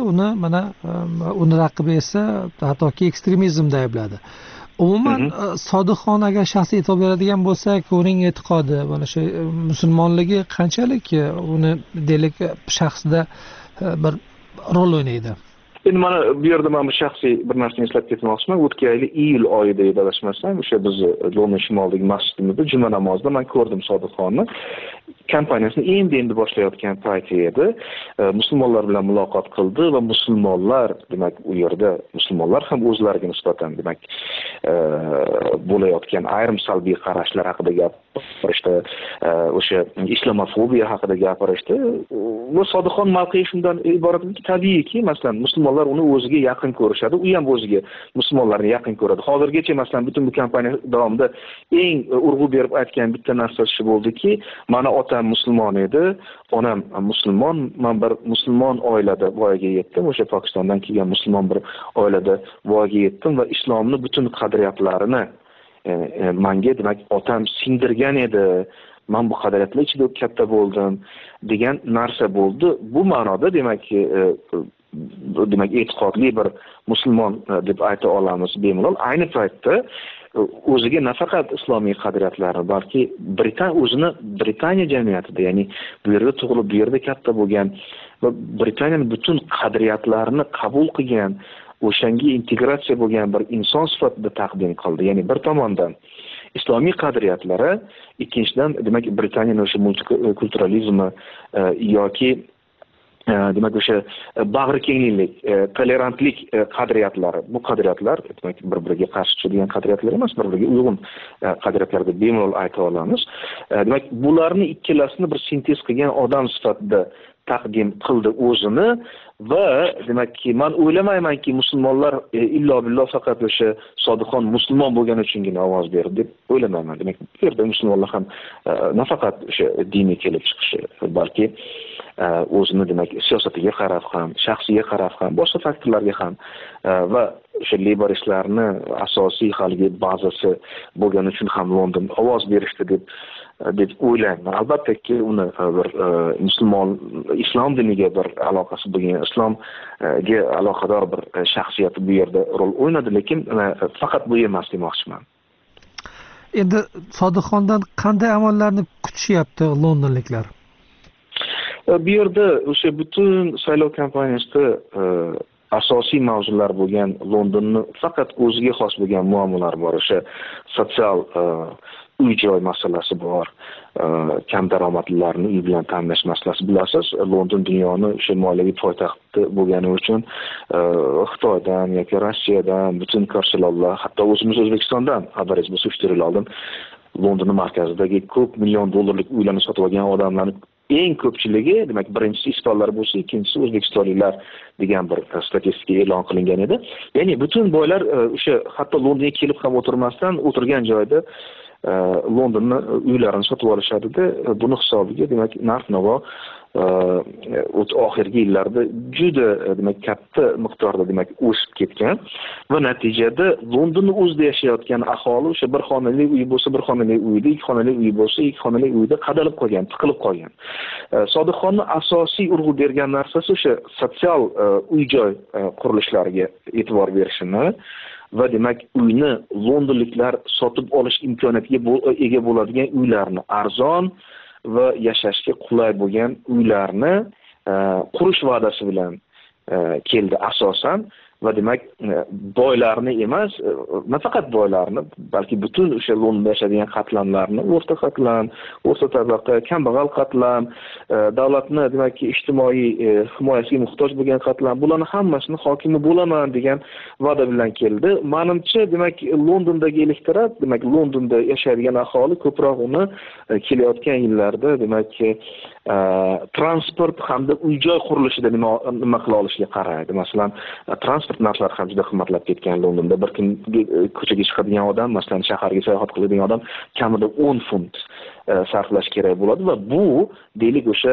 uni raqibi esa hattoki ekstremizmda aybladi. Umuman Sodiqxon agar shaxsiy e'tibor beradigan bo'lsak, uning e'tiqodi mana shu musulmonligi qanchalik uni deylik shaxsida bir rol o'ynaydi. Endi mana bu yerda men shaxsiy bir narsani eslab ketmoqchiman. O'tgan yil iyul oyida adashmasam, o'sha biz London shimolidagi masjidimizda juma namozida men ko'rdim Sodiqxonni. Kompaniyasini endi boshlayotgan payti edi. Musulmonlar bilan muloqot qildi va musulmonlar, demak u yerda musulmonlar ham o'zlariga nisbatan demak bo'layotgan ayrim salbiy qarashlar haqida gapirishdi, o'sha islomofobiya haqida gapirishdi. Va Sodiqxon mavqei shundan iboratki, tabiiyki, masalan, musulmonlar uni o'ziga yaqin ko'rishadi, u ham o'ziga musulmonlarni yaqin ko'radi. Hozirgacha masalan butun bu kompaniya davomida eng urg'u berib aytgan bitta narsasi bo'ldiki, mana otam musulmon edi, onam musulmon, men bir musulmon oilada voyaga yetdim, o'sha Pokistondan kelgan musulmon bir oilada voyaga yetdim va islomning butun qadriyatlarini menga demak otam singdirgan edi. Men bu qadriyatlar ichida katta bo'ldim degan narsa bo'ldi. Bu ma'noda demakki demak e'tiqodli bir musulmon deb ayta olamiz bemalol. Ayni paytda o'ziga nafaqat islomiy qadriyatlarni, balki o'zini Britaniya jamiyatida, ya'ni bu yerda tug'ilib, bu yerda katta bo'lgan va Britaniyaning butun qadriyatlarini qabul qilgan, o'shanga integratsiya bo'lgan bir inson sifatida taqdim qildi. Ya'ni bir tomondan islomiy qadriyatlari, ikkinchidan demak Britaniyaning o'sha multikulturalizmi yoki demak o'sha bag'rikenglik, tolerantlik qadriyatlari, bu qadriyatlar demak bir-biriga qarshi chiqadigan qadriyatlar emas, bir-biriga uyg'un qadriyatlar deb bemalol ayta olamiz. Demak bularni ikkalasini bir sintez qilgan odam sifatida taqdim qildi o'zini va demakki men o'ylamaymanki musulmonlar illo billo faqat o'sha Sodiqxon musulmon bo'lgani uchungina ovoz berdi deb o'ylamayman. Demak bu yerda musulmonlar ham nafaqat o'sha diniy kelib chiqishi, balki o'zini demak siyosatiga qarab ham, shaxsiga qarab ham, boshqa faktorlarga ham va o'sha laboristlarni asosiy haligi bazasi bo'lgani uchun ham London ovoz berishdi deb o'ylayman. Albatta-ki uni bir musulmon islom diniga bir aloqasi bo'lgan, islomga aloqador bir shaxsiyat bu yerda rol o'ynadi, lekin faqat bu emas demoqchiman. Endi Sodiqxondan qanday amallarni kutishyapti londonliklar? Bu yerda o'sha butun saylov kampaniyasida asosiy mavzular bo'lgan Londonni faqat o'ziga xos bo'lgan muammolar bor. O'sha sotsial uy-joy masalasi bor, kam daromadlilarni uy bilan ta'minlash masalasi. Bilasiz, London dunyoning o'sha moliyaviy poytaxti bo'lgani uchun Xitoydan yoki Rossiyadan butun korsilovlar, hatto o'zimiz O'zbekistondan xabaringiz bo'lsa 3 yil oldin Londonning markazidagi ko'p million dollarlik uylarni sotib olgan odamlarning eng ko'pchiligi, demak birinchisi ispanlar bo'lsa, ikkinchisi o'zbekistonliklar degan bir statistika e'lon qilingan edi. Ya'ni butun boylar o'sha hatto Londonga kelib ham o'tirmasdan o'tirgan joyda Londonni uylarini sotib olishadi-da, buni hisobiga demak narx-navo oxirgi yillarda juda demak katta miqdorda demak o'sib ketgan va natijada Londonni o'zida yashayotgan aholi o'sha bir xonali uy bo'lsa bir xonali uyda, ikki xonali uy bo'lsa ikki xonali uyda qadalib qolgan, tiqilib qolgan. Sodiqxonning asosiy urg'u bergan narsasi o'sha sotsial uy-joy qurilishlariga e'tibor berishini va demak uyni londonliklar sotib olish imkoniyatiga ega bo'ladigan uylarni, arzon va yashashga qulay bo'lgan uylarni qurish va'dasi bilan keldi asosan. Va demak boylarni emas, nafaqat boylarni, balki butun o'sha Londonda yashaydigan qatlamlarni, o'rta qatlam, o'rta tabaqa, kambag'al qatlam, davlatni demak ijtimoiy himoyasiga muhtoj bo'lgan qatlam, bularning hammasini hokimi bo'laman degan va'da bilan keldi. Menimcha demak Londondagi elektorat, demak Londonda yashaydigan aholi ko'proq uni kelayotgan yillarda demak transport hamda uy-joy qurilishida nima qila olishiga qaraydi. Masalan, transport narxlari ham juda qimmatlab ketgan Londonda. Bir kun ko'chaga chiqadigan odam, masalan, shaharga sayohat qiladigan odam kamida 10 funt sarflash kerak bo'ladi va bu deylik o'sha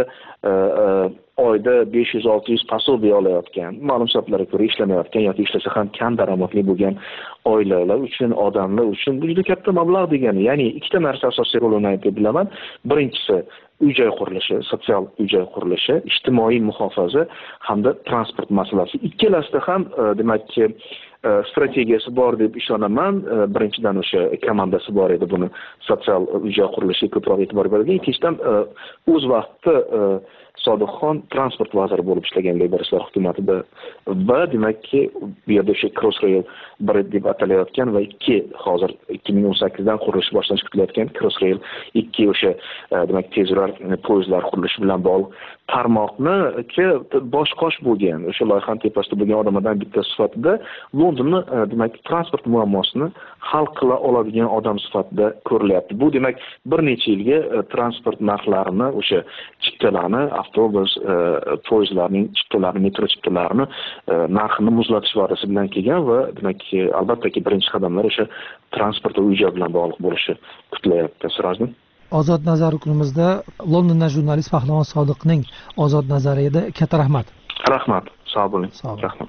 oyda 500-600 пособие olayotgan, ma'lum hisoblarga ko'ra ishlamayotgan yoki ishlasa ham kam daromadli bo'lgan oilalar uchun, odamlar uchun bu juda katta mablag' degani. Ya'ni ikkita narsa asosiy rol o'ynaydi deb bilaman. Birinchisi uy-joy qurilishi, sotsial uy-joy qurilishi, ijtimoiy muhofaza hamda transport masalasi. Ikkalasida ham demakki strategiyasi bor deb ishonaman. Birinchidan o'sha komandasi bor edi buni sotsial uy-joy qurilishiga ko'proq e'tibor bergan. Ikkinchidan o'z vaqtida Sodiqxon transport vaziri bo'lib ishlagan laboristlar hukumatida va demakki bu yerda o'sha Crossrail 1 deb atalayotgan va 2 hozir 2018 dan qurilish boshlanish kutilayotgan Crossrail 2 o'sha demak tezyurar poyezdlar qurilishi bilan bog'liq tarmoqni bosh-qosh bo'lgan o'sha loyihaning tepasida bo'lgan odamlardan bittasi sifatida Londonni demak transport muammosini hal qila oladigan odam sifatida ko'rilyapti. Bu demak bir necha yilga transport narxlarini o'sha chiptalarni, avtobus, poyezdlarning chiptalarini, metro chiptalarini narxini muzlatish va'dasi bilan kelgan va demak albatta birinchi qadamlar o'sha transport va uy-joy bilan bog'liq bo'lishi kutilyapti. Sirajdin. Ozod nazar kunimizda Londondan jurnalist Pahlavon Sodiqning ozod nazari edi. Katta rahmat. Rahmat. Sog' bo'ling. Rahmat.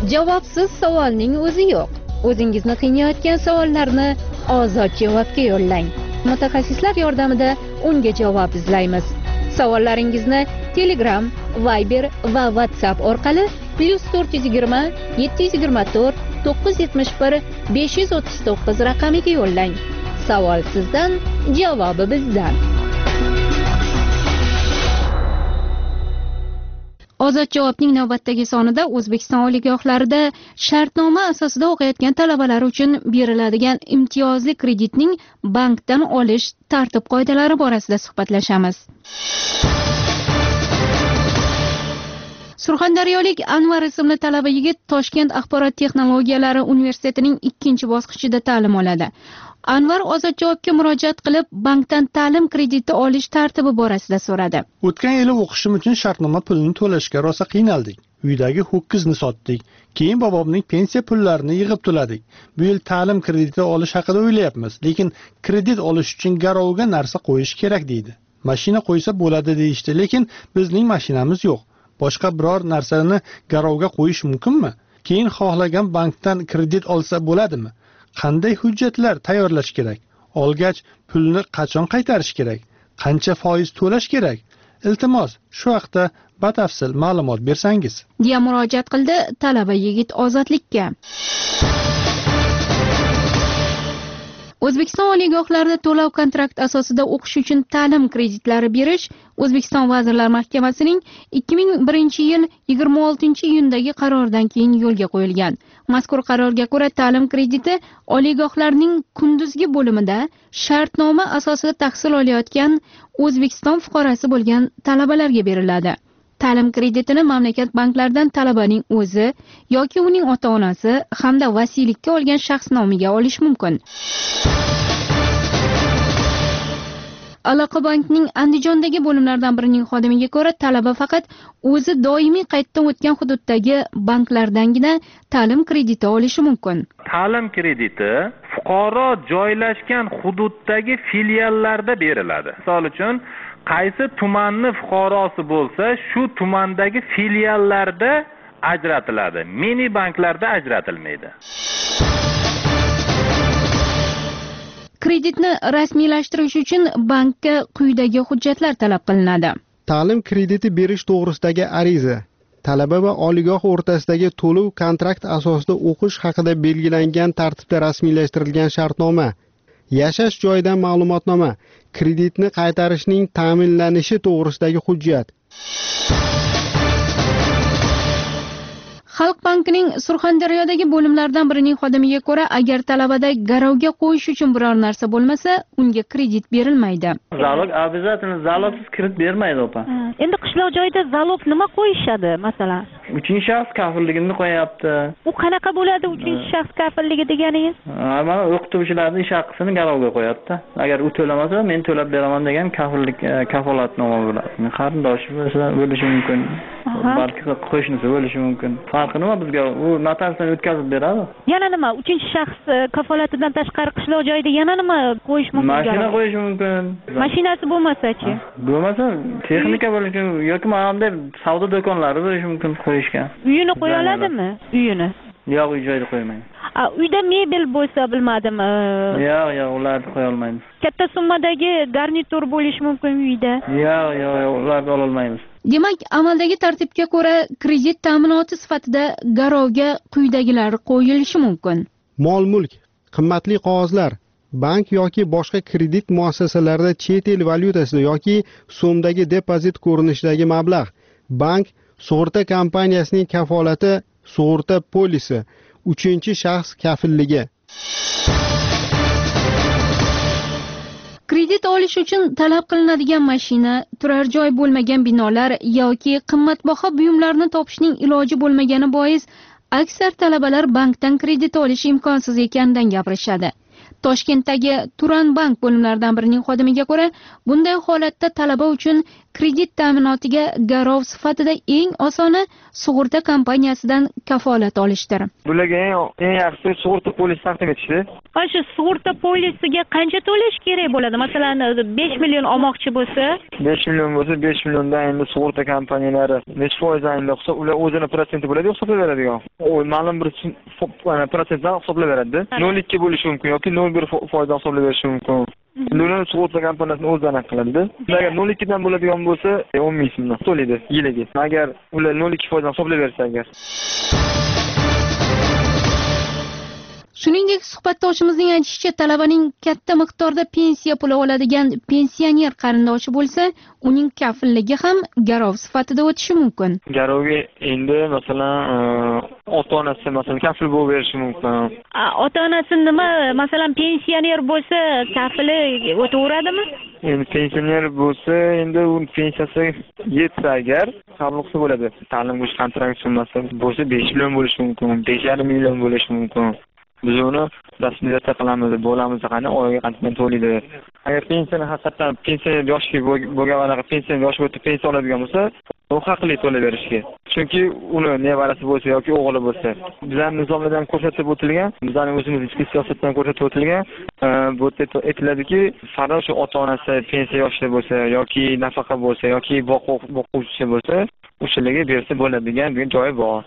Javobsiz savolning o'zi yo'q. O'zingizni qiynayotgan savollarni Ozod javobga yo'llang. Mutaxassislar yordamida unga javob izlaymiz. Savollaringizni Telegram, Viber va WhatsApp orqali +420 724 971 539 raqamiga yo'llang. Savol sizdan, javobi bizdan. Ozod javobning navbatdagi sonida O'zbekiston oliygohlarida shartnoma asosida o'qiyotgan talabalar uchun beriladigan imtiyozli kreditning bankdan olish tartib-qoidalari borasida suhbatlashamiz. Surxondaryolik Anvar ismli talaba yigit Toshkent axborot texnologiyalari universitetining 2-bosqichida ta'lim oladi. Anvar Ozod javobga murojaat qilib, bankdan ta'lim krediti olish tartibi borasida so'radi. O'tgan yili o'qishim uchun shartnoma pulini to'lashga rosa qiynaldik. Uydagi ho'kizni sotdik. Keyin bobomning pensiya pullarini yig'ib to'ladik. Bu yil ta'lim krediti olish haqida o'ylayapmiz, lekin kredit olish uchun garovga narsa qo'yish kerak deydi. Mashina qo'ysa bo'ladi deyishdi, lekin bizning mashinamiz yo'q. Boshqa biror narsani garovga qo'yish mumkinmi? Keyin xohlagan bankdan kredit olsa bo'ladimi? Qanday hujjatlar tayyorlash kerak? Olgach, pulni qachon qaytarish kerak? Qancha foiz to'lash kerak? Iltimos, shu haqda batafsil ma'lumot bersangiz. deya murojaat qildi talaba yigit Ozodlikka. O'zbekiston oliygohlarida to'lov kontrakt asosida o'qish uchun ta'lim kreditlari berish O'zbekiston Vazirlar Mahkamasining 2001-yil 26-iyundagi qaroridan keyin yo'lga qo'yilgan. Mazkur qarorga ko'ra ta'lim krediti oliygohlarning kunduzgi bo'limida shartnoma asosida tahsil olayotgan O'zbekiston fuqarosi bo'lgan talabalarga beriladi. Ta'lim kreditini mamlakat banklaridan talabaning o'zi yoki uning ota-onasi hamda vasiylikka olgan shaxs nomiga olish mumkin. Aloqa bankning Andijondagi bo'limlardan birining xodimiga ko'ra, talaba faqat o'zi doimiy qaytdan o'tgan hududdagi banklardangina ta'lim krediti olishi mumkin. Ta'lim krediti fuqaro joylashgan hududdagi filiallarda beriladi. Misol uchun, qaysi tumanni fuqarosi bo'lsa, shu tumandagi filiallarda ajratiladi. Mini banklarda ajratilmaydi. Kreditni rasmiylashtirish uchun bankka quyidagi hujjatlar talab qilinadi. Ta'lim krediti berish to'g'risidagi ariza, talaba va oliygoh o'rtasidagi to'lov kontrakt asosida o'qish haqida belgilangan tartibda rasmiylashtirilgan shartnoma, yashash joyidan ma'lumotnoma, kreditni qaytarishning ta'minlanishi to'g'risidagi hujjat. Xalq bankining Surxondaryodagi bo'limlardan birining xodimiga ko'ra, agar talabada garovga qo'yish uchun biror narsa bo'lmasa, unga kredit berilmaydi. Zalog обязательно zalogsiz kredit bermaydi opa. Endi qishloq joyda zalog nima qo'yishadi, masalan? Uchinchi shaxs kafilligini qo'yapti. U qanaqa bo'ladi uchinchi shaxs kafilligi deganingiz? Mana o'qituvchilarning ish haqini garovga qo'yapti. Agar u to'lamasa, men to'lab beraman degan kafillik kafolatnoma bo'ladi. Qarindoshi bo'lishi mumkin. Balki qo'shnisi bo'lishi mumkin. Farqi nima bizga? U notariusdan o'tkazib beradi. Yana nima? Uchinchi shaxs kafolatidan tashqari qishloq joyida yana nima qo'yish mumkin? Mashina qo'yish mumkin. Mashinasi bo'lmasa-chi? Bo'lmasa, texnika bo'lishi yoki mana savdo do'konlari bo'lishi mumkin qo'yishga. Uyini qo'ya oladimi? Uyini. Yo'q, uy joyda qo'ymaydi. Uyda mebel bo'lsa bilmadim. Yo'q, ularni qo'ya olmaymiz. Katta summadagi garnitur bo'lishi mumkin uyda. Yo'q, ularni ola olmaymiz. Demak, amaldagi tartibga ko'ra kredit ta'minoti sifatida garovga quyidagilar qo'yilishi mumkin. Mol-mulk, qimmatli qog'ozlar, bank yoki boshqa kredit muassasalarida chet el valyutasida yoki so'mdagi depozit ko'rinishidagi mablag', bank, sug'urta kompaniyasining kafolati, sug'urta polisi, uchinchi shaxs kafilligi. Kredit olish uchun talab qilinadigan mashina, turar joy bo'lmagan binolar yoki qimmatbaho buyumlarni topishning iloji bo'lmagani bois, aksar talabalar bankdan kredit olish imkonsiz ekanidan gapirishadi. Toshkentdagi Turan bank bo'limlaridan birining xodimiga ko'ra, bunday holatda talaba uchun kredit ta'minotiga garov sifatida eng osoni sug'urta kompaniyasidan kafolat olishdir. Bularga eng yaxshisi sug'urta polisi taqdim etishdi. Mana shu sug'urta polisiga qancha to'lash kerak bo'ladi? Masalan, 5 million olmoqchi bo'lsa, 5 million bo'lsa, 5 milliondan endi sug'urta kompaniyalari necha foizdan hisob, ular o'zini protsenti bo'ladi, hisoblab beradigan. Ma'lum bir protsentdan hisoblab beradi. 0.2 bo'lishi mumkin yoki 0.1 foizdan hisoblab berishi mumkin. Ular sug'urta kompaniyasining o'zi aniq qiladi. Agar 0.2 dan bo'ladigan bo'lsa, 10 ming so'mdan to'laydi yiliga. Agar ular 0.2 foizdan hisoblab bersa agar. Shuningdek, suhbatdoshimizning aytishicha, talabaning katta miqdorda pensiya puli oladigan pensioner qarindoshi bo'lsa, uning kafilligi ham garov sifatida o'tishi mumkin. Garovga endi masalan ota-onasi masalan kafil bo'lib berishi mumkin. Ota-onasi nima? Masalan, pensioner bo'lsa, kafili o'taveradimi? Endi pensioner bo'lsa, endi u pensiyasi yetsa agar qabul qilsa bo'ladi. Ta'lim bo'yicha kontrakt summasi bo'lsa 5 million bo'lishi mumkin, 5,5 million bo'lishi mumkin. Biz uni rasmiyatda qilamiz, bo'lamiz qani oyiga qancha to'laydi. Agar pensiyani haqiqatan pensiya yoshga bo'lgan anaqa pensiya yoshi o'tib pensiya oladigan bo'lsa, u haqli to'lab berishga. Chunki uni nevarasi bo'lsa yoki o'g'li bo'lsa, bizning nizomlardan ko'rsatib o'tilgan, bizning o'zimiz ichki siyosatdan ko'rsatib o'tilgan, bu aytiladiki, faqat shu ota-onasi pensiya yoshida bo'lsa yoki nafaqa bo'lsa yoki boquvchi bo'lsa, o'shalarga bersa bo'ladigan joyi bor.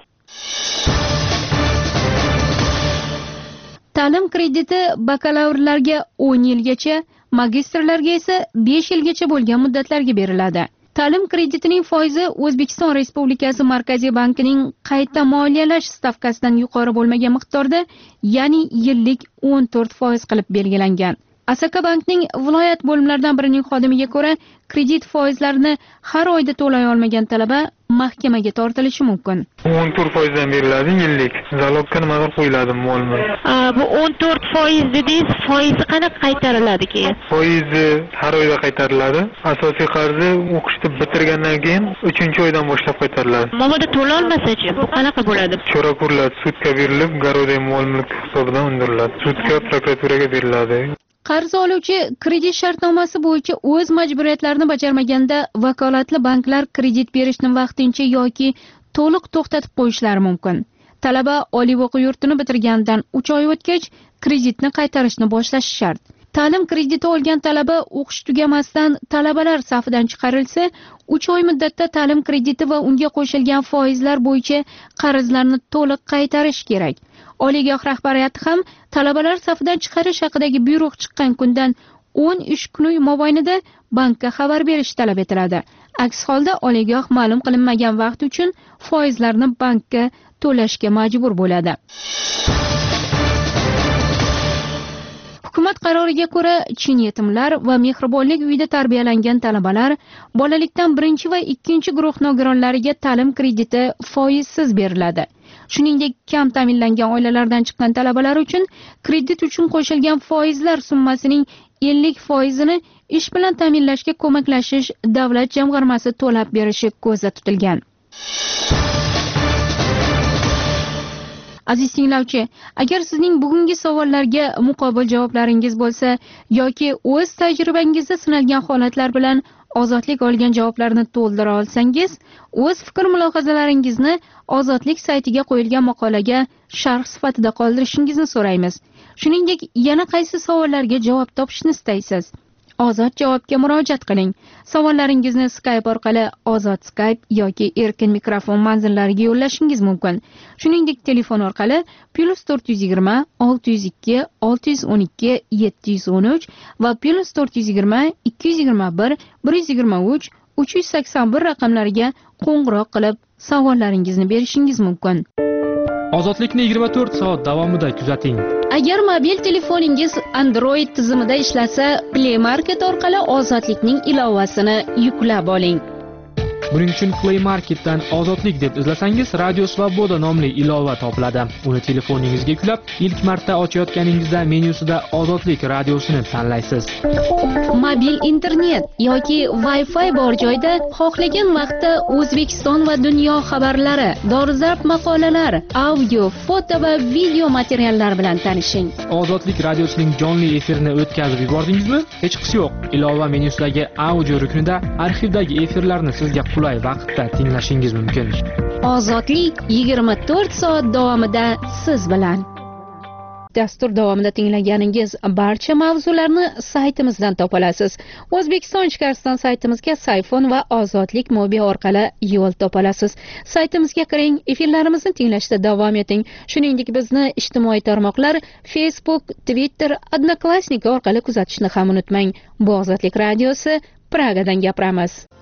Ta'lim krediti bakalavrlarga 10 yilgacha, magistrlarga esa 5 yilgacha bo'lgan muddatlarga beriladi. Ta'lim kreditining foizi O'zbekiston Respublikasi Markaziy bankining qayta moliyalash stavkasidan yuqori bo'lmagan miqdorda, ya'ni yillik 14% qilib belgilangan. Asaka bankning viloyat bo'limlaridan birining xodimiga ko'ra, kredit foizlarini har oyda to'lay olmagan talaba mahkamaga tortilishi mumkin. 14% dan beriladi yillik. Zalogga nimalar qo'yiladi muomalada? Bu 14% dedingiz, foizi qanaqa qaytariladi keyin? Foizi har oyda qaytariladi. Asosiy qarzi o'qishni bitirgandan keyin 3-oydan boshlab qaytariladi. Mabodo to'la olmasa-chi, bu qanaqa bo'ladi? Chorakurlar sudga berilib, garovdagi mol-mulk hisobidan undiriladi. Sudga, prokuraturaga beriladi. Qarz oluvchi kredit shartnomasi bo'yicha o'z majburiyatlarini bajarmaganda vakolatli banklar kredit berishni vaqtincha yoki to'liq to'xtatib qo'yishlari mumkin. Talaba oliy o'quv yurtini bitirganidan 3 oy o'tgach kreditni qaytarishni boshlashi shart. Ta'lim krediti olgan talaba o'qish tugamasdan talabalar safidan chiqarilsa, 3 oy muddatda ta'lim krediti va unga qo'shilgan foizlar bo'yicha qarzlarni to'liq qaytarish kerak. Oliygoh rahbariyati ham talabalar safidan chiqarish haqidagi buyruq chiqqan kundan 13 kun mobaynida bankka xabar berish talab etiladi. Aks holda oliygoh ma'lum qilinmagan vaqt uchun foizlarni bankka to'lashga majbur bo'ladi. Hukumat qaroriga ko'ra, chin yetimlar va mehribonlik uyida tarbiyalangan talabalar bolalikdan 1 va 2 guruh nogironlariga ta'lim krediti foizsiz beriladi. Shuningdek, kam ta'minlangan oilalardan chiqqan talabalar uchun kredit uchun qo'shilgan foizlar summasining 50%ni ish bilan ta'minlashga ko'maklashish davlat jamg'armasi to'lab berishi ko'zda tutilgan. Aziz tinglovchi, agar sizning bugungi savollarga muqobil javoblaringiz bo'lsa yoki o'z tajribangizda sinalgan holatlar bilan ozodlik olgan javoblarni to'ldira olsangiz, o'z fikr-mulohazalaringizni ozodlik saytiga qo'yilgan maqolaga sharh sifatida qoldirishingizni so'raymiz. Shuningdek, yana qaysi savollarga javob topishni istaysiz? Ozod javobga murojaat qiling. Savollaringizni Skype orqali Ozod Skype yoki erkin mikrofon manzillariga yo'llashingiz mumkin. Shuningdek, telefon orqali +420 602 612 713 va +420 221 123 381 raqamlariga qo'ng'iroq qilib savollaringizni berishingiz mumkin. Ozodlikni 24 soat davomida kuzating. Agar mobil telefoningiz Android tizimida ishlasa, Play Market orqali Ozodlikning ilovasini yuklab oling. Buning uchun Play Marketdan Ozodlik deb izlasangiz, Radio Svoboda nomli ilova topiladi. Uni telefoningizga yuklab, ilk marta ochayotganingizda menyusida Ozodlik radiosini tanlaysiz. Mobil internet yoki Wi-Fi bor joyda xohlagan vaqtda O'zbekiston va dunyo xabarlari, dolzarb maqolalar, audio, foto va video materiallar bilan tanishing. Ozodlik radiosining jonli efirini o'tkazib yubordingizmi? Hech qisi yo'q. Ilova menyusidagi audio ruknida arxivdagi efirlarni sizga qulay vaqtda tinglashingiz mumkin. Ozodlik 24 soat davomida siz bilan. Dastur davomida tinglaganingiz barcha mavzularni saytimizdan topa olasiz. O'zbekiston Ishkariston saytimizga Sayfon va Ozodlik mobil orqali yo'l topa olasiz. Saytimizga kiring, efirlarimizni tinglashda davom eting. Shuningdek, bizni ijtimoiy tarmoqlar Facebook, Twitter, Odnoklassniki orqali kuzatishni ham unutmang. Bu Ozodlik radiosi, Pragadan gapiramiz.